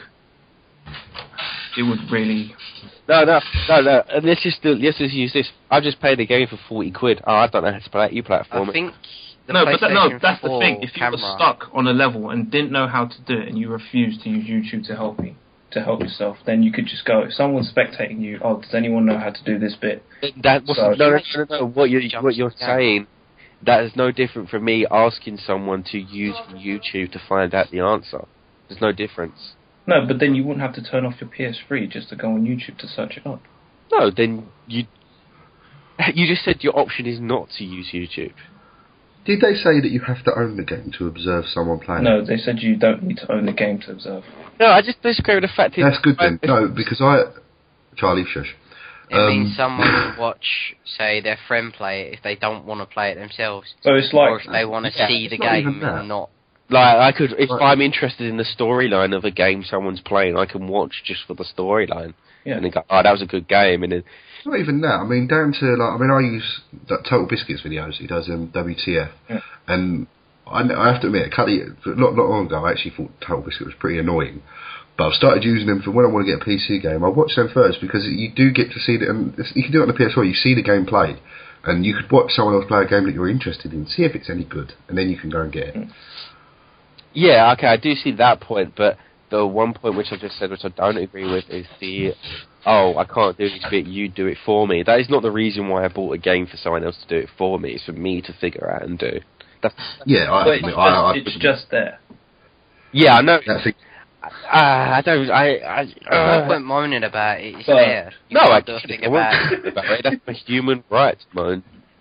it would really... No, no, no, no. And let's just do, let's just use this. I've just paid the game for forty quid. Oh, I don't know how to play it. You play it for me. I think the no, but that, no, that's the thing. If you camera. were stuck on a level and didn't know how to do it, and you refused to use YouTube to help you, to help yourself, then you could just go. If someone's spectating you, oh, does anyone know how to do this bit? That was, so, no, no, no, no, no. What you're, what you're saying, that is no different from me asking someone to use YouTube to find out the answer. There's no difference. No, but then you wouldn't have to turn off your P S three just to go on YouTube to search it up. No, then you you just said your option is not to use YouTube. Did they say that you have to own the game to observe someone playing? No, they said you don't need to own the game to observe. No, I just disagree with the fact that... That's good then. No, because I... Charlie, shush. It um, means someone will watch, say, their friend play it if they don't want to play it themselves. So it's like... Or if they want to yeah, see the game and not... Like, I could, if right. I'm interested in the storyline of a game someone's playing, I can watch just for the storyline. Yeah. And then go, oh, that was a good game. And then, it's not even that. I mean, down to, like, I mean, I use that Total Biscuits videos. He does um, W T F. Yeah. And I, I have to admit, a couple of, not, not long ago, I actually thought Total Biscuit was pretty annoying. But I've started using them for when I want to get a P C game. I watch them first because you do get to see it, and you can do it on the P S four. You see the game played, and you could watch someone else play a game that you're interested in, see if it's any good, and then you can go and get it. Mm. Yeah, okay, I do see that point, but the one point which I just said, which I don't agree with, is the, oh, I can't do this bit, you do it for me. That is not the reason why I bought a game for someone else to do it for me. It's for me to figure out and do. That's, yeah, I, but it's, I, just, I, I, it's just there. Yeah, I know. That's it. I, I don't. I. I uh, no point moaning about it. It's but, there. You no, I do don't think about it. about it. That's my human right, moan.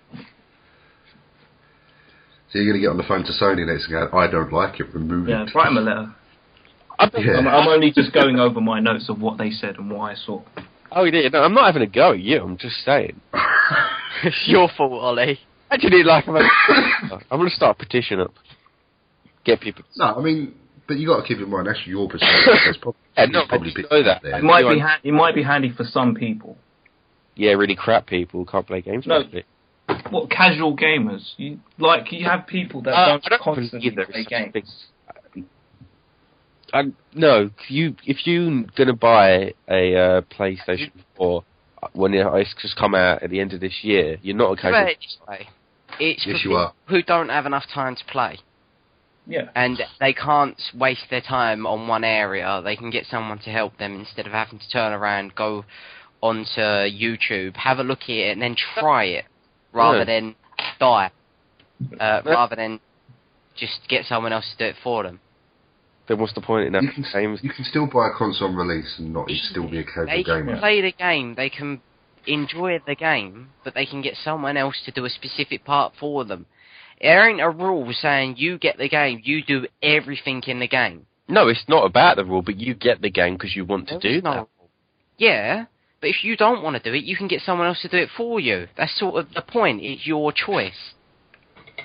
So you're going to get on the phone to Sony next and go, I don't like it, remove yeah, it. write them a letter. I'm, yeah. I'm, I'm only just going over my notes of what they said and what I saw. Oh, yeah, no, I'm not having a go at you. I'm just saying. It's your fault, Ollie. Actually, like, I'm, I'm going to start a petition up. Get people. No, I mean, but you got to keep in mind that's your perspective. There's probably, yeah, no, probably I just know that. There. It might be ha- it might be handy for some people. Yeah, really crap people can't play games. No, basically. what casual gamers? You like you have people that uh, don't, I don't constantly there play is games. I, no, you if you're gonna buy a uh, PlayStation four when it's just come out at the end of this year, you're not a casual. Right, it's yes, for you are. who don't have enough time to play. Yeah. And they can't waste their time on one area. They can get someone to help them instead of having to turn around, go onto YouTube, have a look at it, and then try it, rather yeah. than die. Uh, rather than just get someone else to do it for them. Then what's the point in that? You can, games? you can still buy a console release and not still be a casual they gamer. They can play the game, they can enjoy the game, but they can get someone else to do a specific part for them. There ain't a rule saying you get the game, you do everything in the game. No, it's not about the rule, but you get the game because you want to do that. No. Yeah, but if you don't want to do it, you can get someone else to do it for you. That's sort of the point. It's your choice.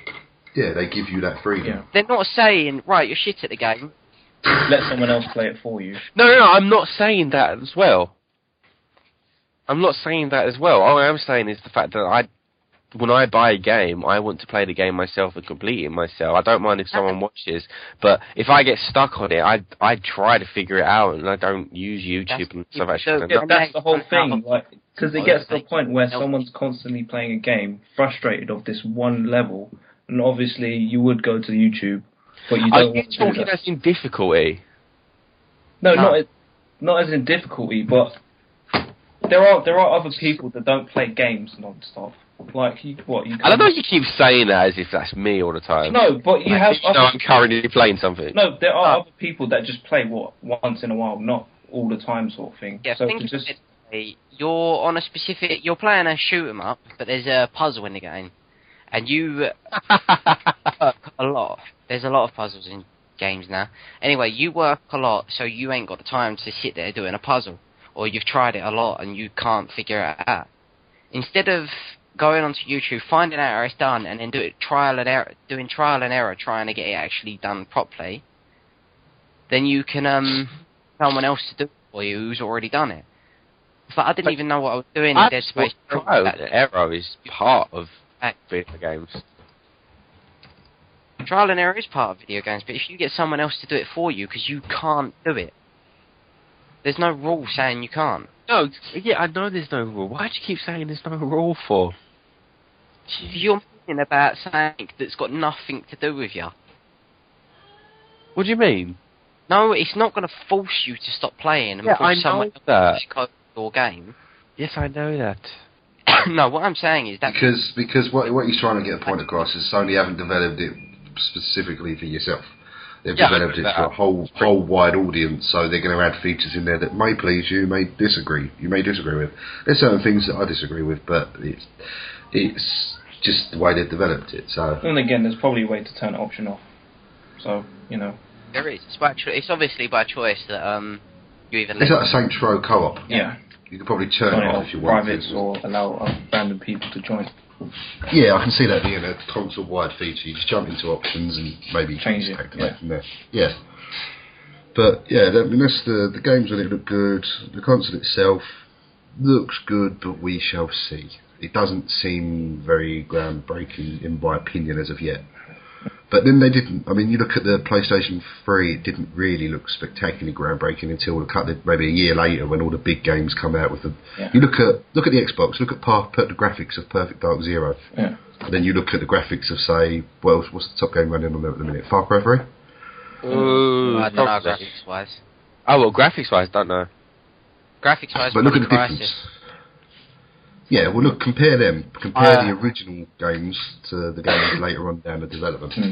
Yeah, they give you that freedom. Yeah. They're not saying, right, you're shit at the game. Let someone else play it for you. No, no, no, I'm not saying that as well. I'm not saying that as well. All I'm saying is the fact that I, when I buy a game, I want to play the game myself and complete it myself. I don't mind if someone watches, but if I get stuck on it, I I try to figure it out, and I don't use YouTube That's, and stuff. So, Actually, yeah, that's the whole thing, like, because it gets to the point where someone's constantly playing a game, frustrated of this one level, and obviously you would go to YouTube, but you Are don't you want to do talking that. as in difficulty? No, No. not as, not as in difficulty, but there are there are other people that don't play games non-stop. Like, you, what, you I don't know if you keep saying that as if that's me all the time. No, but you Like, have... you know I'm currently playing something. No, there are Oh. other people that just play, what, once in a while, not all the time sort of thing. Yeah, so think to of just... it, you're on a specific, you're playing a shoot 'em up, but there's a puzzle in the game, and you work a lot. There's a lot of puzzles in games now. Anyway, you work a lot, so you ain't got the time to sit there doing a puzzle, or you've tried it a lot and you can't figure it out. Instead of going onto YouTube, finding out how it's done, and then do it trial and error, doing trial and error, trying to get it actually done properly, then you can um someone else to do it for you who's already done it. It's like I didn't But even know what I was doing in I Dead just Space. want trial and error is part of That- video games. Trial and error is part of video games, but if you get someone else to do it for you because you can't do it, there's no rule saying you can't. No, yeah, I know there's no rule. Why do you keep saying there's no rule for? You're meaning about something that's got nothing to do with you. What do you mean? No, it's not going to force you to stop playing and Yeah, force I know someone that. else to code your game. Yes, I know that. No, what I'm saying is that Because because what what he's trying to get a point across is Sony haven't developed it specifically for yourself. They've Yeah, developed I it know for a that. whole whole wide audience, so they're going to add features in there that may please you, may disagree, you may disagree with. There's certain things that I disagree with, but it's it's just the way they've developed it. So And again, there's probably a way to turn the option off. So, you know. there is. It's, by cho- it's obviously by choice that um you even it's like a Saints Row co-op. Yeah. You could probably turn Turn it it off off if you want privates to. or allow uh, random people to join. Yeah, I can see that being a console-wide feature. You just jump into options and maybe Change just it, activate yeah. from there. Yeah. But yeah, that, I mean, that's the the games on it look good. The console itself looks good, but we shall see. It doesn't seem very groundbreaking, in my opinion, as of yet. But then they didn't. I mean, you look at the PlayStation three; it didn't really look spectacularly groundbreaking until a couple of, maybe a year later, when all the big games come out with them. Yeah. You look at look at the Xbox. Look at par, put the graphics of Perfect Dark Zero. Yeah. And then you look at the graphics of, say, well, what's the top game running on there at the minute? Far Cry three? Ooh, I don't know probably. graphics wise. Oh, well, graphics-wise, don't know. Graphics wise, But look at the Crisis. difference. Yeah, well, look, compare them. Compare Uh, the original games to the games later on down the development. Mm.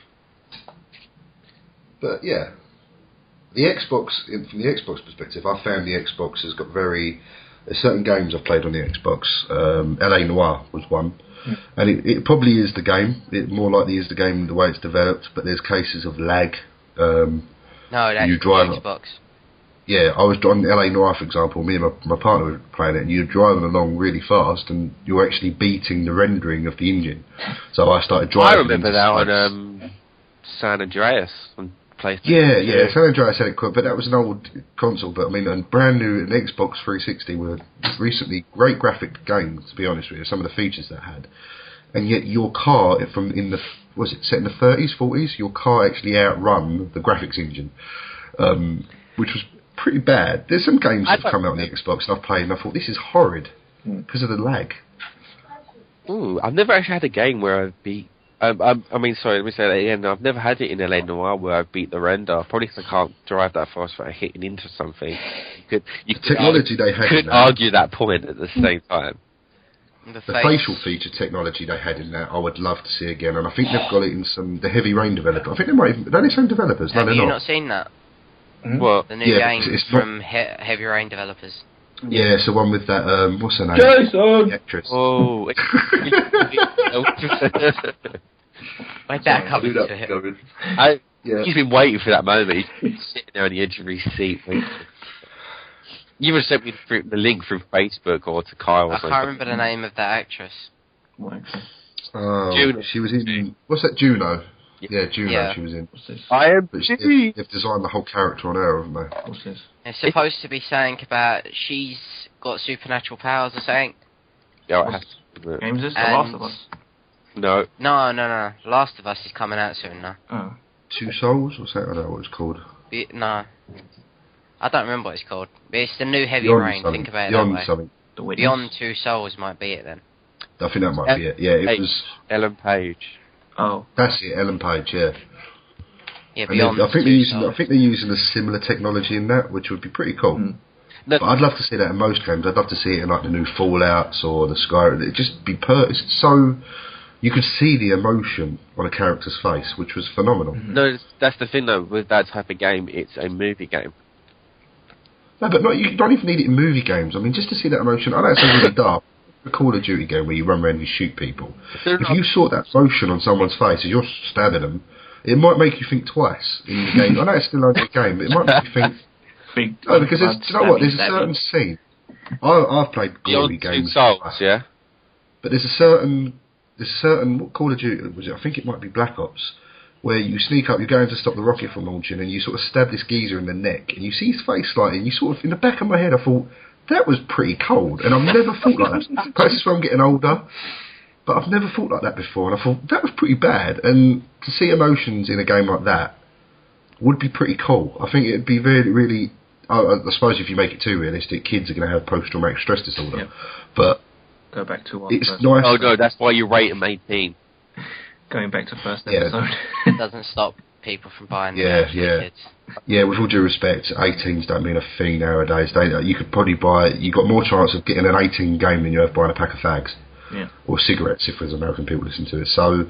But, yeah. The Xbox, in- from the Xbox perspective, I found the Xbox has got very... There's certain games I've played on the Xbox. Um, L A Noire was one. Mm. And it, it probably is the game. It more likely is the game the way it's developed, but there's cases of lag. Um, No, that's You the drive- Xbox. yeah, I was on L A Noire, for example. Me and my, my partner were playing it, and you're driving along really fast, and you're actually beating the rendering of the engine. So I started driving. I remember into that on space. um, San Andreas on PlayStation. Yeah, yeah, San Andreas had it quick, but that was an old console. But I mean, a brand new an Xbox three sixty were recently great graphic games. To be honest with you, some of the features that had, and yet your car from in the was it set in the thirties, forties? Your car actually outrun the graphics engine, um, which was pretty bad. There's some games I that have come out on the Xbox and I've played, and I thought this is horrid because of the lag. Ooh, I've never actually had a game where I've beat. Um, um, I mean, sorry, let me say that again. I've never had it in L A Noire where I've beat the render. Probably because I can't drive that fast without hitting into something. You could, you The could technology argue, they had could in that, argue that point at the same time. The, the face. facial feature technology they had in that, I would love to see again. And I think they've got it in some the Heavy Rain developer. I think they might even. Are they same developers? No, Have they're you not. not seen that? Mm. Well, The new Yeah, game it's- it's not- from he- Heavy Rain developers. Yeah, it's the one with that. Um, what's her name? Jason! The actress. oh, Where'd that come Dude, into that's it? going. I, Yeah. he's been waiting for that moment. He's sitting there on the edge of his seat. Waiting. You would sent me the, the link through Facebook or to Kyle or I something. can't remember the name of that actress. Well, Oh, Juno. she was in. What's that? Juno. Yeah, yeah Juno. Yeah. She was in. What's this? I am. But she, they've, they've designed the whole character on her, haven't they? What's this? It's supposed to be saying about she's got supernatural powers or something. Yeah, it has to. Games is The And- Last of Us. No. No, no, no. Last of Us is coming out soon now. Oh. Two Souls. What's that? I don't know what it's called. Be- no. I don't remember what it's called. But it's the new Heavy Beyond Rain. something. Think about it Beyond that way. something. The Witness. Beyond Two Souls might be it then. I think that might be it. Yeah, it Page. was. Ellen Page. Oh. That's it. Ellen Page. Yeah. Yeah, And Beyond they, I think Two they're using. Souls. I think they're using a similar technology in that, which would be pretty cool. Mm. No, But I'd love to see that in most games. I'd love to see it in like the new Fallouts or the Skyrim. It'd just be per. It's so. You could see the emotion on a character's face, which was phenomenal. no, that's the thing though. With that type of game, it's a movie game. No, but not, you don't even need it in movie games. I mean, just to see that emotion. I know it sounds really dark. A Call of Duty game where you run around and you shoot people. They're If not- you saw that emotion on someone's face as you're stabbing them, it might make you think twice in the game. I know it's still only a game, but it might make you think. Big. Oh, because there's, do you know what? There's a Stabbing, certain scene. I, I've played gory Beyond Two games, Souls, yeah. but there's a certain, there's a certain what Call of Duty was it? I think it might be Black Ops, where you sneak up, you're going to stop the rocket from launching, and you sort of stab this geezer in the neck, and you see his face slightly, and you sort of, in the back of my head, I thought, that was pretty cold, and I've never thought like that. Perhaps it's when I'm getting older, but I've never thought like that before, and I thought, that was pretty bad, and to see emotions in a game like that would be pretty cool. I think it'd be really, really, I, I suppose if you make it too realistic, kids are going to have post-traumatic stress disorder, Yep. but Go back to one. it's first- nice. Oh no, that's why you rate them eighteen. Going back to first Yeah. episode. It doesn't stop people from buying the Yeah, games for yeah. kids. Yeah, with all due respect, eighteens don't mean a thing nowadays. They, you could probably buy, you got more chance of getting an eighteen game than you have buying a pack of fags. Yeah. Or cigarettes if there's American people listen to it. So,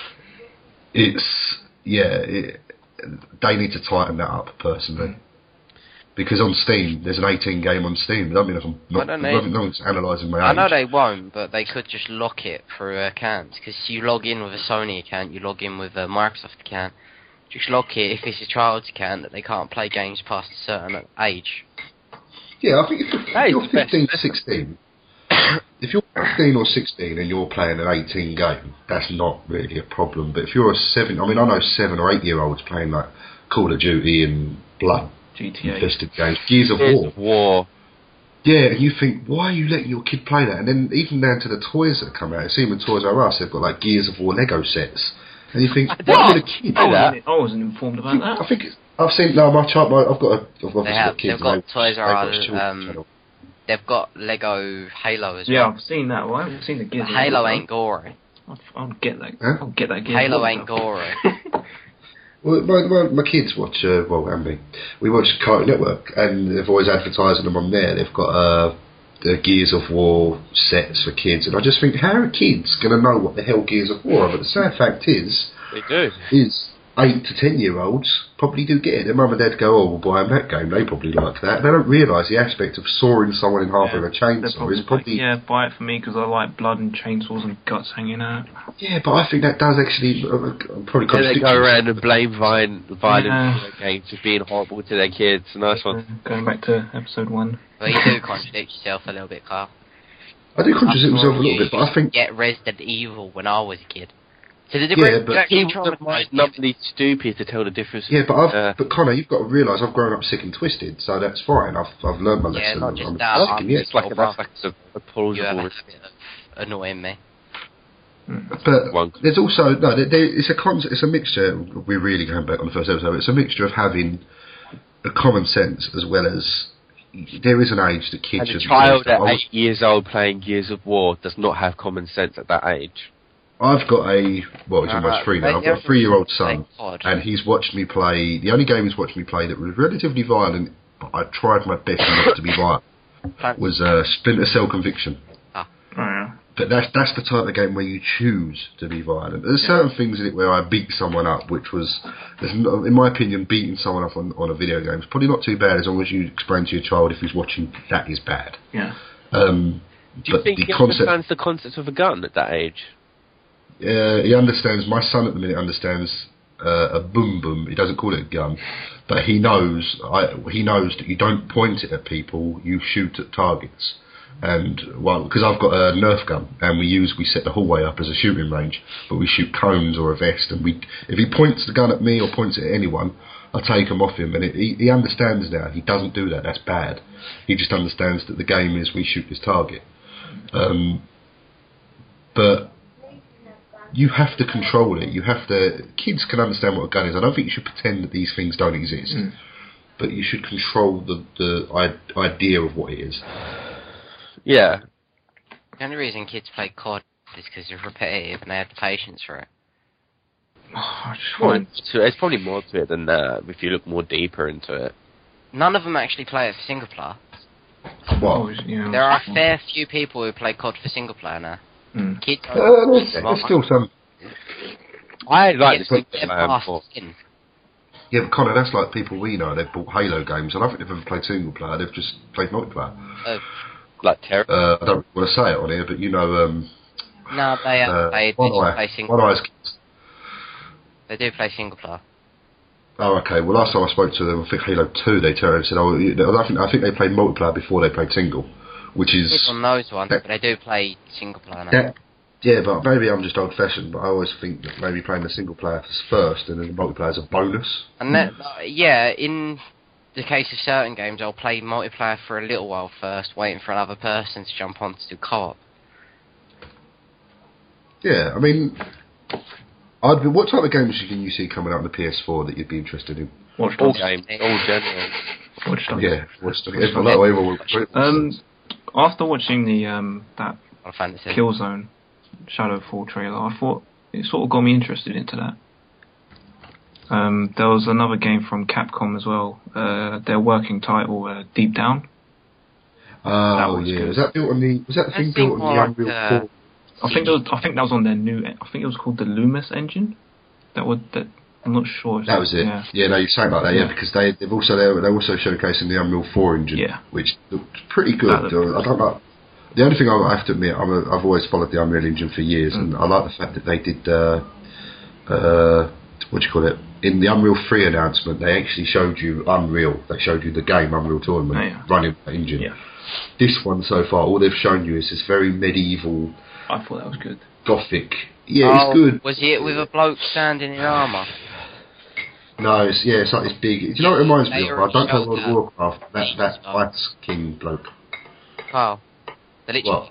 it's, yeah, it, they need to tighten that up, personally. Because on Steam, there's an eighteen game on Steam. I don't mean if I'm not, I don't know. no, no one's analysing my age. I know they won't, but they could just lock it through accounts. Because you log in with a Sony account, you log in with a Microsoft account. Just lock it if it's a child's account that they can't play games past a certain age. Yeah, I think if, if Hey, you're it's best. fifteen, sixteen, if you're fifteen or sixteen and you're playing an eighteen game, that's not really a problem. But if you're a seven, I mean, I know seven or eight year olds playing like Call of Duty and Blood G T A. infested games, Gears of Gears War. of War. Yeah, and you think, why are you letting your kid play that? And then even down to the toys that come out, see with Toys R Us, they've got like Gears of War Lego sets. And you think, why would a kid I do that? wasn't, I wasn't informed about that. I think it's, I've seen, no, my child, my, I've got a, I've obviously They have. got kids. They've got and they- Toys they've R got Us, a children's um, channel. They've got Lego Halo as Yeah, well. I've seen that. Well, I haven't seen the Gears. But of Halo War. ain't gory. I'll, I'll get that. Huh? I'll get that Gears. Halo of War ain't stuff. gory. Well, my, my, my kids watch, uh, well, and me, we watch Cartoon Network, and they've always advertising them on there. They've got uh, the Gears of War sets for kids, and I just think, how are kids going to know what the hell Gears of War are? But the sad fact is, They do. is eight to ten year olds probably do get it. Their mum and dad go, oh, we'll buy them that game. They probably like that. They don't realise the aspect of sawing someone in half Yeah, with a They're chainsaw is like, probably. yeah, buy it for me because I like blood and chainsaws and guts hanging out. Yeah, but I think that does actually uh, uh, probably Then they contradict go you. around and blame vine, violent Yeah. video games for being horrible to their kids. Nice one. Uh, Going back to episode one. Well, you do contradict yourself a little bit, Carl. I do contradict myself a little You bit, but I think. get Resident Evil when I was a kid. To the degree Yeah, but- Jack He Control was was numbly stupid to tell the difference. Yeah, but I've, Uh, but Connor, you've got to realise I've grown up sick and twisted, so that's fine. I've I've learned my Yeah, lesson. not just I'm that, sick I'm and yet. it's like a, that's like a, a you have a plausible. habit of annoying me. But One. there's also no. There, there, it's a con- It's a mixture. We're really going back on the first episode. It's a mixture of having a common sense as well as there is an age that kids And a should. child I at was- eight years old playing Gears of War does not have common sense at that age. I've got a well, he's Uh, almost three now. I've they're got a three-year-old son, thank God. and he's watched me play. The only game he's watched me play that was relatively violent, but I tried my best not to be violent, was uh, Splinter Cell Conviction. Oh, yeah. But that's that's the type of game where you choose to be violent. There's certain things in it where I beat someone up, which was, there's no, in my opinion, beating someone up on, on a video game is probably not too bad as long as you explain to your child if he's watching that is bad. Yeah. Um, Do you but think the he concept, understands the concept of a gun at that age? uh, he understands. My son at the minute understands uh, a boom boom. He doesn't call it a gun, but he knows. I, he knows that you don't point it at people. You shoot at targets. And well, because I've got a Nerf gun, and we use we set the hallway up as a shooting range, but we shoot cones or a vest, and we if he points the gun at me or points it at anyone, I take him off him, and it, he, he understands now. He doesn't do that. That's bad. He just understands that the game is we shoot this target. Um, but you have to control it. You have to. Kids can understand what a gun is. I don't think you should pretend that these things don't exist, mm. but you should control the the idea of what it is. Yeah. The only reason kids play C O D is because it's repetitive and they have the patience for it. Oh, I just find there's probably more to it than that if you look more deeper into it. None of them actually play it for single player. What? Yeah. There are a fair few people who play C O D for single player now. Mm. Kids uh, there's, there's still some. I like the single player. Yeah, but Connor, that's like people we know. They've bought Halo games. I don't think they've ever played single player. They've just played multiplayer. Uh, Like terror. Uh, I don't want to say it on here, but you know. Um, no, they have uh, played. They eye, play single player. Kids. They do play single player. Oh, okay. Well, last time I spoke to them, I think Halo two, they turned and said, "Oh, I think I think they played multiplayer before they played single," which is. On those ones, that, but they do play single player now. That, yeah, but maybe I'm just old-fashioned. But I always think that maybe playing the single player first and then the multiplayer is a bonus. And that, yeah, in the case of certain games, I'll play multiplayer for a little while first, waiting for another person to jump on to do co-op. Yeah, I mean, I'd be, what type of games can you see coming out on the P S four that you'd be interested in? Watch all games, all general. Watch Dogs. Yeah, Watch Dogs. Yeah, that way we'll, um, after watching the um that Fantasy. Killzone Shadowfall trailer, I thought it sort of got me interested into that. Um, there was another game from Capcom as well. Uh, their working title, uh, Deep Down. Oh yeah, good. was that built on the? Was that the thing built on the Unreal uh, four? I think that was, I think that was on their new. I think it was called the Loomis engine. That would that. I'm not sure. If that, that was it. Yeah. yeah, no, you're saying like that. Yeah, yeah because they they've also they're, they're also showcasing the Unreal four engine, yeah. which looked pretty good. I don't like. The only thing I have to admit, I'm a, I've always followed the Unreal Engine for years, mm. and I like the fact that they did. Uh, uh, what do you call it? In the Unreal three announcement, they actually showed you Unreal. They showed you the game Unreal Tournament oh, yeah. running the engine. Yeah. This one so far, all they've shown you is this very medieval. I thought that was good. Gothic. Yeah, oh, it's good. Was it with a bloke standing in armour? No, it's, yeah, it's like this big. Do you know what it reminds me of? I don't know World of Warcraft. That that Ice King bloke. Oh, the Lich What?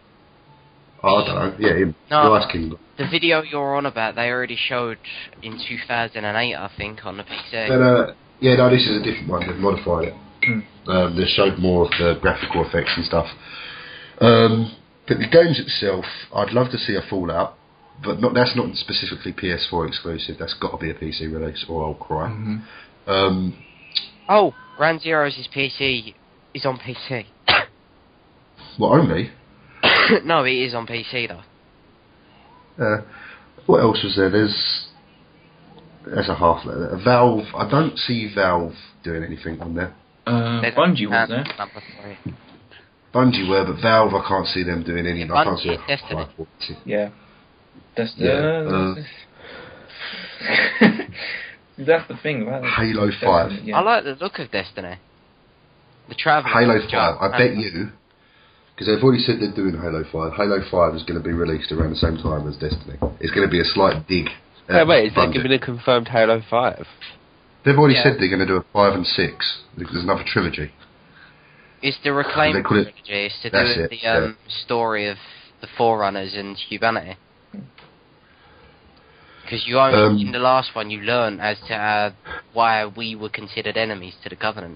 Oh, I don't know. Yeah, him. No, the Ice King bloke. The video you're on about, they already showed in two thousand eight, I think, on the P C. But, uh, yeah, no, this is a different one. They've modified it. Mm. Um, they showed more of the graphical effects and stuff. Um, but the games itself, I'd love to see a Fallout, but not, that's not specifically P S four exclusive. That's got to be a P C release, or I'll cry. Mm-hmm. Um, oh, Ground Zeroes' P C is on P C. What, only? No, it is on P C though. Uh, what else was there? There's there's a half letter. Valve. I don't see Valve doing anything on there. Uh, Bungie was there. Bungie were, but Valve, I can't see them doing any. Yeah, I can't see Bungie, Destiny. Yeah, Destiny. Yeah, uh, that's the thing, right? Halo five. Yeah. I like the look of Destiny. The travel. Halo five. I bet you. Because they've already said they're doing Halo five. Halo five is going to be released around the same time as Destiny. It's going to be a slight dig. Hey, wait, is there going to be a confirmed Halo five? They've already yeah. said they're going to do a five and six. There's another trilogy. It's the Reclaim it, trilogy. It's to do with it, the um, yeah. story of the Forerunners and humanity. Because you only, um, in the last one, you learn as to uh, why we were considered enemies to the Covenant.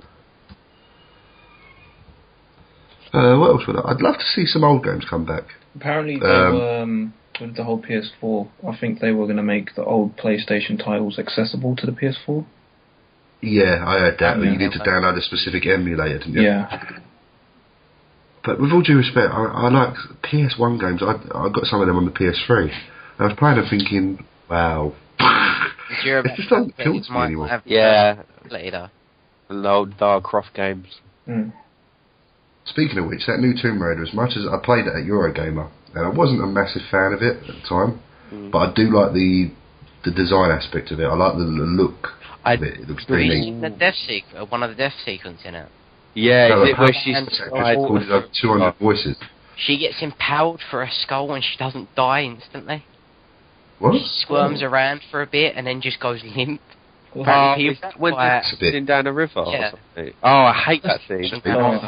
Uh, what else would I? I'd love to see some old games come back. Apparently, they um, were, um, with the whole P S four, I think they were going to make the old PlayStation titles accessible to the P S four. Yeah, I heard that. Yeah, you need to download a specific emulator, didn't you? Yeah. But with all due respect, I, I like P S one games. I I got some of them on the P S three. I was playing and thinking, wow. It just doesn't appeal to me anymore. Yeah. Later. The old Lara Croft games. Mm. Speaking of which, that new Tomb Raider, as much as I played it at Eurogamer, and I wasn't a massive fan of it at the time, mm. but I do like the the design aspect of it. I like the, the look I of it. It looks pretty neat. The death sequ- one of the death sequence in it. Yeah, No, is it where she's it's recorded over two hundred oh. voices. She gets impaled for a skull and she doesn't die instantly. What? She squirms oh. around for a bit and then just goes limp. Oh, is that when they're sitting down a river yeah. or something? Oh, I hate that scene. Oh.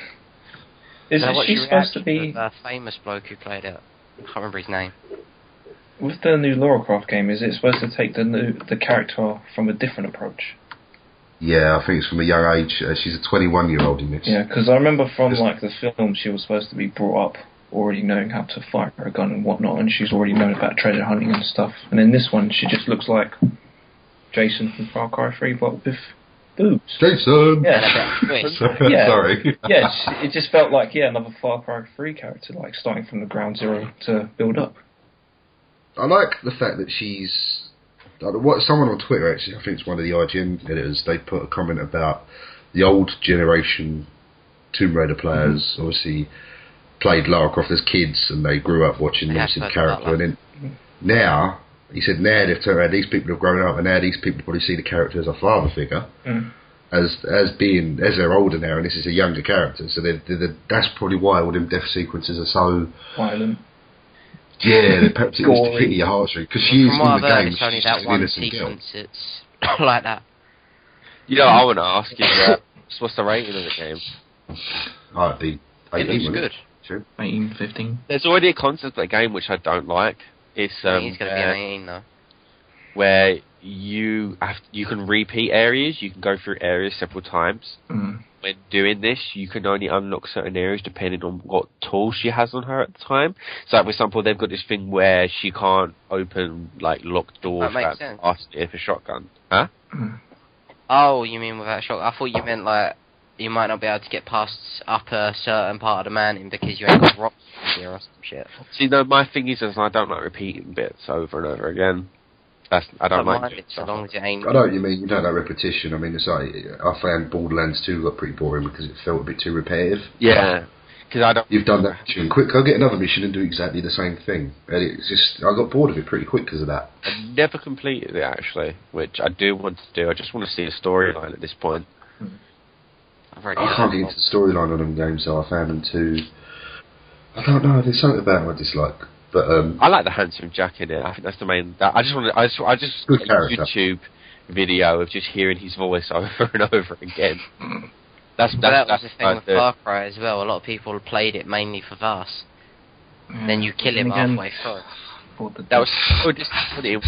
Is so she supposed to be a famous bloke who played it? I can't remember his name. With the new Lara Croft game, is it supposed to take the new the character from a different approach? Yeah, I think it's from a young age. Uh, she's a twenty-one-year-old in this. Yeah, because I remember from like the film, she was supposed to be brought up already knowing how to fire a gun and whatnot, and she's already known about treasure hunting and stuff. And in this one, she just looks like Jason from Far Cry three, but with boobs. Jason! Yeah. yeah. Sorry. Yeah, it just felt like, yeah, another Far Cry three character, like starting from the ground zero to build up. I like the fact that she's... What someone on Twitter, actually, I think it's one of the I G N editors, they put a comment about the old generation Tomb Raider players, mm-hmm. obviously played Lara Croft as kids, and they grew up watching limited character, and then mm-hmm. now... He said, now they've turned around, these people have grown up, and now these people probably see the character as a father figure, mm. as as being, as they're older now, and this is a younger character, so they're, they're, they're, that's probably why all them death sequences are so... violent. Yeah, perhaps it was to hit your heartstring, because she is in the game, it's only she's that an one innocent sequence, girl. It's like that. You know, I want to ask you, uh, what's the rating of the game? Oh, it'd be eighteen, it looks good. Sure. eighteen, fifteen. There's already a concept of the game which I don't like. It's um, it's going to be an eighteen though. Where you have, you can repeat areas, you can go through areas several times. Mm. When doing this, you can only unlock certain areas depending on what tools she has on her at the time. So, like, for example, they've got this thing where she can't open like locked doors without passing it with a shotgun. Huh? Mm. Oh, you mean without shotgun? I thought you meant like you might not be able to get past up a certain part of the mountain because you ain't got rocks here or some shit. See, no, my thing is, is I don't like repeating bits over and over again. That's, I don't, don't like it. So long as it ain't. I know what you mean. You don't like repetition. I mean, it's like I found Borderlands two got pretty boring because it felt a bit too repetitive. Yeah, because I don't. You've done that mission quick. I'll get another mission and do exactly the same thing. And it's just I got bored of it pretty quick because of that. I never completed it actually, which I do want to do. I just want to see the storyline at this point. I've I can't get into the storyline on them games, so I found them too. I don't know. There's something about them I dislike. But, um, I like the handsome Jack in it. I think that's the main. That, I just want to. I just. I just good a character. YouTube video of just hearing his voice over and over again. That's, that's that that's was the thing with Far Cry as well. A lot of people played it mainly for Vaas. Yeah. Then you kill him again, halfway through. That was so disappointing.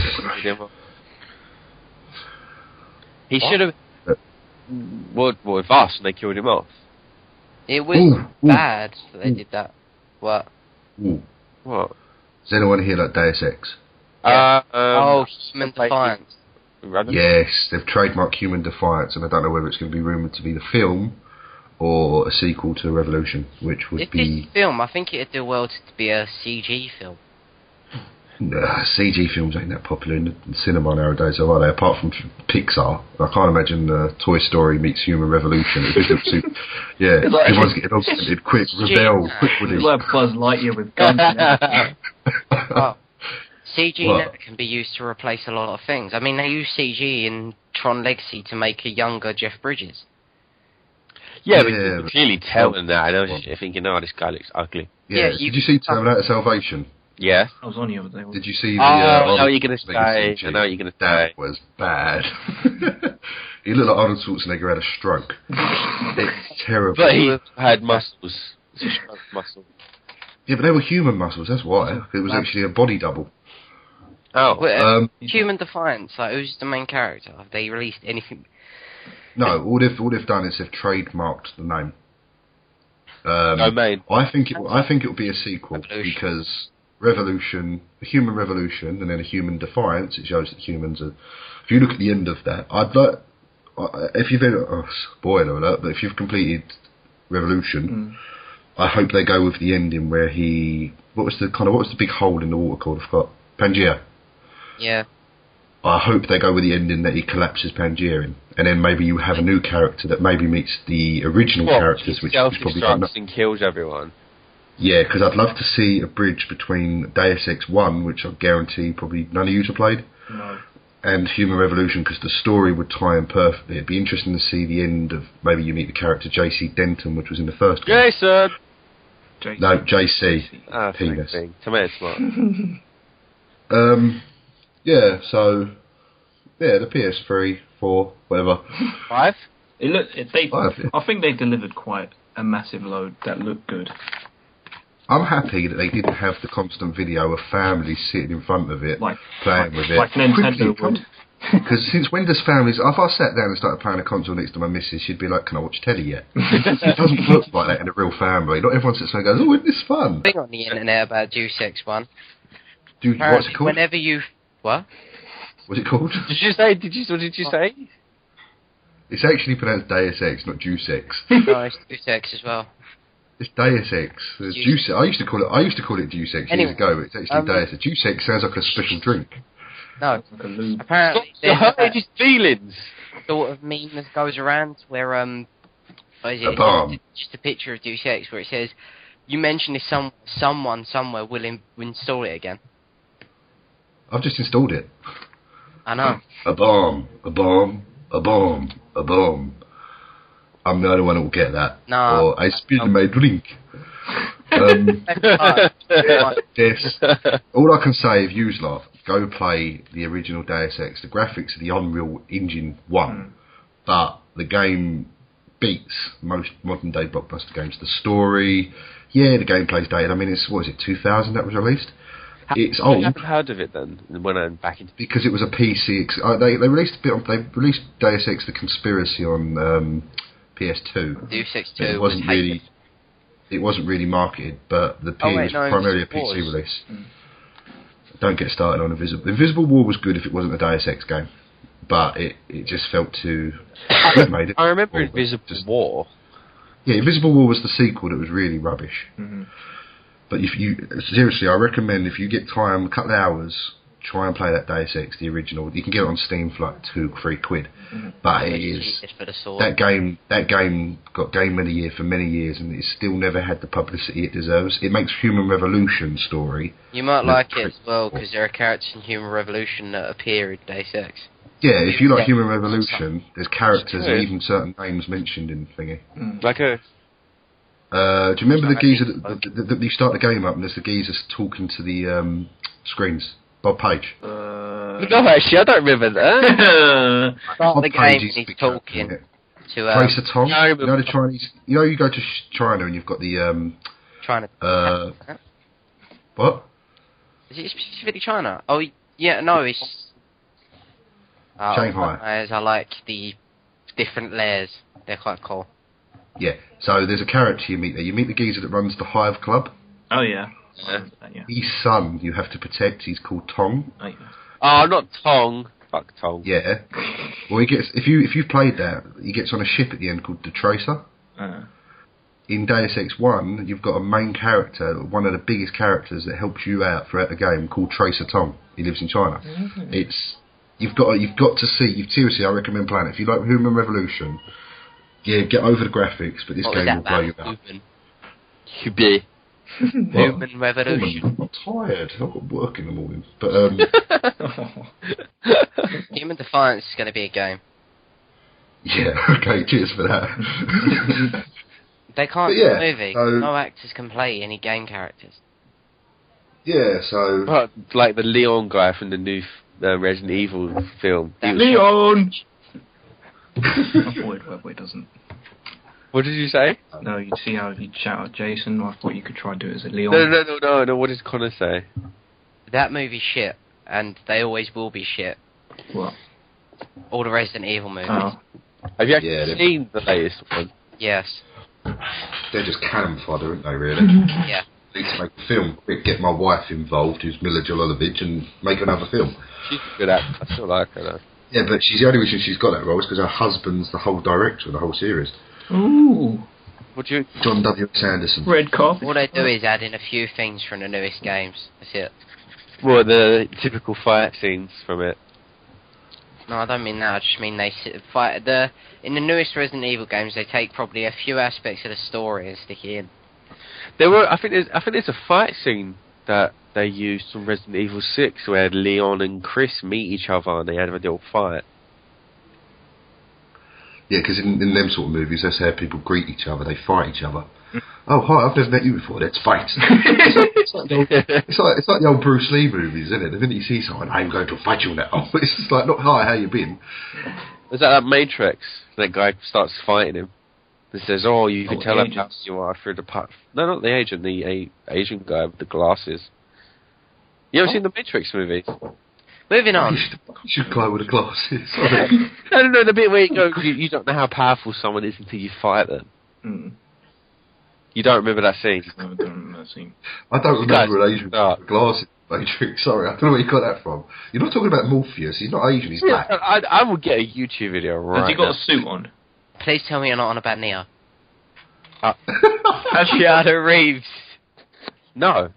He should have. What? What? Vaas, and they killed him off. It was ooh, bad ooh. that they did that. What? Ooh. What? Does anyone here like Deus Ex? Yeah. Uh, um, oh, Human Defiance. Yes, they've trademarked Human Defiance, and I don't know whether it's going to be rumoured to be the film or a sequel to Revolution, which would if be... This film, I think it'd do well to be a C G film. Nah, C G films ain't that popular in the cinema nowadays, are they? Apart from Pixar. I can't imagine uh, Toy Story meets Human Revolution. Yeah, like, everyone's getting augmented quick, rebel, quick with it. It's like Buzz Lightyear with guns. Well, C G what? now can be used to replace a lot of things. I mean, they use C G in Tron Legacy to make a younger Jeff Bridges. Yeah, yeah but you can clearly tell in that. I know you're thinking, oh, this guy looks ugly. Yeah, yeah did you, you see Terminator Salvation? Yeah. I was on the other day. Did you see the... Oh, uh, I know what you're going to C G? say. I know what you're going to say. That was bad. He looked like Arnold Schwarzenegger had a stroke. It's terrible. But he had muscles. muscle. Yeah, but they were human muscles, that's why. It was actually a body double. Oh. Well, Um, Human Defiance, like, who's the main character? Have they released anything? No, all they've, all they've done is they've trademarked the name. Um, Domain. I think it. I think it will be a sequel Revolution. because Revolution, a Human Revolution, and then a Human Defiance. It shows that humans are. If you look at the end of that, I'd like. If you've oh, spoiler alert, but if you've completed Revolution, mm. I hope they go with the ending where he. What was the kind of what was the big hole in the water called? I forgot. Pangea. Yeah. I hope they go with the ending that he collapses Pangea in, and then maybe you have a new character that maybe meets the original what, characters, which you probably don't know. And kills everyone. Yeah, because I'd love to see a bridge between Deus Ex one, which I guarantee probably none of you have played, no. and Human Revolution, because the story would tie in perfectly. It'd be interesting to see the end of, maybe you meet the character J C Denton, which was in the first game. Jason! J C. No, J C. Ah, Penis. thing. Tomato smart. Um, yeah, so, yeah, the P S three, four, whatever. Five? It look, it, they, Five, yeah. I think they delivered quite a massive load that looked good. I'm happy that they didn't have the constant video of families sitting in front of it, Like, playing like, with it. like Nintendo would. Because since when does families... If I sat down and started playing a console next to my missus, she'd be like, can I watch telly yet? It doesn't look like that in a real family. Not everyone sits there and goes, oh, isn't this fun? Thing on the internet about Deus Ex one. Do, what's it called? Whenever you... What? What's it called? Did you say? Did you? What did you say? It's actually pronounced Deus Ex, not Deus Ex. No, it's Deus Ex as well. It's Deus Ex. There's Deus Juice. I used to call it. I used to call it Deus Ex Anyway, years ago. But it's actually um, Deus Ex. Deus Ex sounds like a special drink. No, Like a lube. apparently You're there's hurting his feelings. a sort of meme that goes around where, um... What is it? A bomb. It's just a picture of Deus Ex where it says, you mentioned if some, someone somewhere will in, install it again. I've just installed it. I know. A bomb. A bomb. A bomb. A bomb. I'm the only one that will get that. No. Or I spilled my drink. Um, yes. All I can say, if you lot, go play the original Deus Ex. The graphics of the Unreal Engine one, Mm. but the game beats most modern day blockbuster games. The story, yeah, the gameplay's dated. I mean, it's what is it, two thousand that was released? How, It's I old haven't heard of it then. When I'm back into. because it was a P C. Ex- uh, they they released a bit. On, they released Deus Ex: The Conspiracy on um, P S two. Deus Ex But two it was wasn't hated. really. It wasn't really marketed, but the P Oh, wait, was no, it primarily a was- P C was. release. Mm. Don't get started on Invisible. Invisible War was good if it wasn't a Deus Ex game, but it, it just felt too. made it. I remember Or Invisible just- War. Yeah, Invisible War was the sequel that was really rubbish. Mm-hmm. But if you seriously, I recommend if you get time, a couple of hours, try and play that Deus Ex, the original. You can get it on Steam for like two, three quid. Mm-hmm. But it It's is cheated for the sword. that game. That game got Game of the Year for many years, and it's still never had the publicity it deserves. It makes Human Revolution story. You might No, like it pretty as well because there are characters in Human Revolution that appear in Deus Ex. Yeah, if you like Yeah. Human Revolution, there's characters Good. and even certain names mentioned in Thingy. Mm. Like a. Uh, do you remember the Sorry, geezer I that, think- that, that you start the game up and there's the geezer talking to the um, screens? Bob Page. Uh, No, actually, I don't remember that. Start Bob the Page game is and he's big character, talking isn't it? to um, Tracer Tong. No, I You know remember- the Chinese. You know you go to Sh- China and you've got the um, trying to. uh, what? Is it specifically China? Oh, yeah, no, it's. Uh, Shanghai. As I like the different layers. They're quite cool. Yeah. So there's a character you meet there. You meet the geezer that runs the Hive Club. oh yeah. Yeah. yeah. His son you have to protect. He's called Tong. Oh, yeah. Oh, not Tong. Fuck Tong. Yeah. Well, he gets if you if you've played that, he gets on a ship at the end called the Tracer. Uh, In Deus Ex one, you've got a main character, one of the biggest characters that helps you out throughout the game, called Tracer Tong. He lives in China. Mm-hmm. It's you've got you've got to see. You seriously, I recommend playing it if you like Human Revolution. Yeah, get over the graphics, but this What was game will that blow you about? out. Human, You be. Human Revolution. I'm tired. I've got work in the morning. But um, Human Defiance is going to be a game. yeah, okay. Cheers for that. They can't But do yeah, a movie. so- No actors can play any game characters. yeah. So Well, like the Leon guy from the new uh, Resident Evil film. He was- Leon! Avoid web, it doesn't. What did you say? No, you see how you shout out Jason? I thought you could try and do it as a Leon. No, no, no, no, no. What did Connor say? That movie's shit, and they always will be shit. What? All the Resident Evil movies. Oh. Have you actually Yeah, they- seen the latest one? Yes. they're just cannon fodder, aren't they? Really. Yeah. Need to make a film. Get my wife involved, who's Mila Jovovich, and make another film. She's a good actor. I still like her though. Yeah, but she's the only reason she's got that role is because her husband's the whole director of the whole series, Ooh. What do you? John W. Sanderson. Red carpet. All they do is add in a few things from the newest games. That's it. Well, the typical fight scenes from it. No, I don't mean that. I just mean they sit, fight the in the newest Resident Evil games. They take probably a few aspects of the story and stick it in. There were. I think there's. I think there's a fight scene that they used from Resident Evil six, where Leon and Chris meet each other and they have a little fight. Yeah, because in, in them sort of movies, that's how people greet each other. They fight each other. Oh, hi, I've never met you before. Let's fight. it's, like, it's, like old, it's, like, it's like the old Bruce Lee movies, isn't it? The minute you see someone, I'm going to fight you now. It's just like, not, hi, how you been? Is that that Matrix? That guy starts fighting him. He says, oh, you can oh, tell him how you are through the part. No, not the agent, the a- Asian guy with the glasses. You ever oh. seen the Matrix movies? Moving on. You should, you should go with the glasses. No, no, no, the bit where you go, you, you don't know how powerful someone is until you fight them. Mm. You don't remember that scene? No, I don't remember that scene. I don't remember an Asian with glasses. Matrix, sorry, I don't know where you got that from. You're not talking about Morpheus, he's not Asian, he's black. I, I will get a YouTube video right Has he got now. a suit on? Please tell me you're not on about Neo. Uh, Keanu Reeves. No.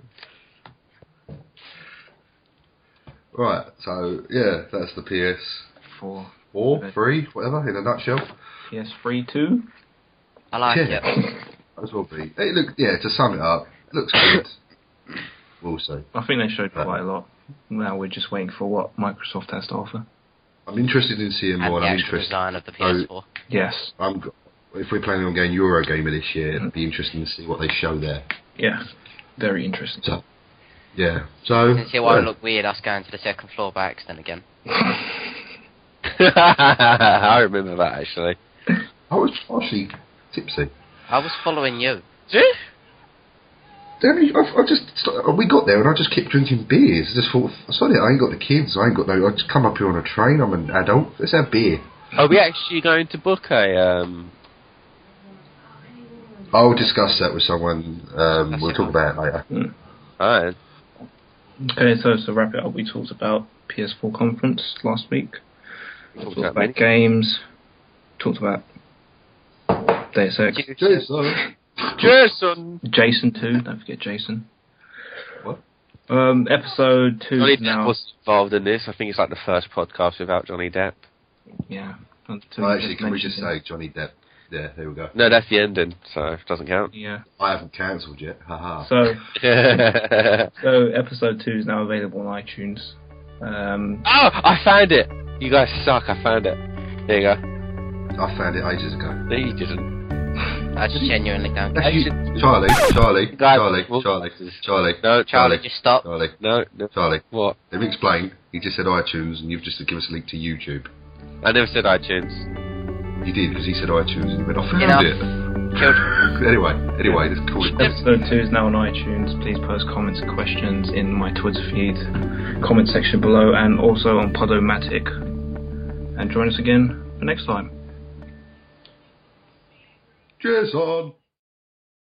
Right, so, yeah, that's the P S four. Four, three, whatever, in a nutshell. P S three, two? I like yeah. it. Might as well be. Hey, look, yeah, to sum it up, it looks good. We'll see. I think they showed quite a lot. Now we're just waiting for what Microsoft has to offer. I'm interested in seeing more. And the I'm actual interested. design of the P S four. So, yes. I'm. If we're planning on going Eurogamer this year, it'd be interesting to see what they show there. Yeah, very interesting. So, yeah. So. Since it won't look weird, us going to the second floor by accident again. I remember that actually. I was partially tipsy. I was following you. Yeah? Then I, I just we got there and I just kept drinking beers. I just thought, sorry, I ain't got the kids. I ain't got no. I just come up here on a train. I'm an adult. Let's have beer. Are we actually going to book a? Um... I'll discuss that with someone. Um, we'll talk about it later. Mm. Alright. Okay, so to wrap it up, we talked about P S four conference last week. We talked talked about, about games. Talked about Deus Ex. Jason. Jason. Jason two. Don't forget Jason. What? Um, episode two Johnny is Depp now. was involved in this. I think it's like the first podcast without Johnny Depp. Yeah. Well, actually, can we just say Johnny Depp? Yeah, there we go. No, that's the ending, so it doesn't count. Yeah. I haven't cancelled yet. Haha. So, so episode two is now available on iTunes. Um, oh, I found it. You guys suck. I found it. There you go. I found it ages ago. No, you didn't. I just genuinely don't. Charlie, Charlie, Guys, Charlie, well, Charlie, Charlie, No, Charlie, just stop. Charlie, No, no. Charlie. What? Let me explain. He just said iTunes, and you've just given us a link to YouTube. I never said iTunes. You did, because he said iTunes, and you went, I found Enough. it. Children. Anyway, anyway, let's call it. episode two is now on iTunes. Please post comments and questions in my Twitter feed, comment section below, and also on Podomatic. And join us again for next time. Cheers on.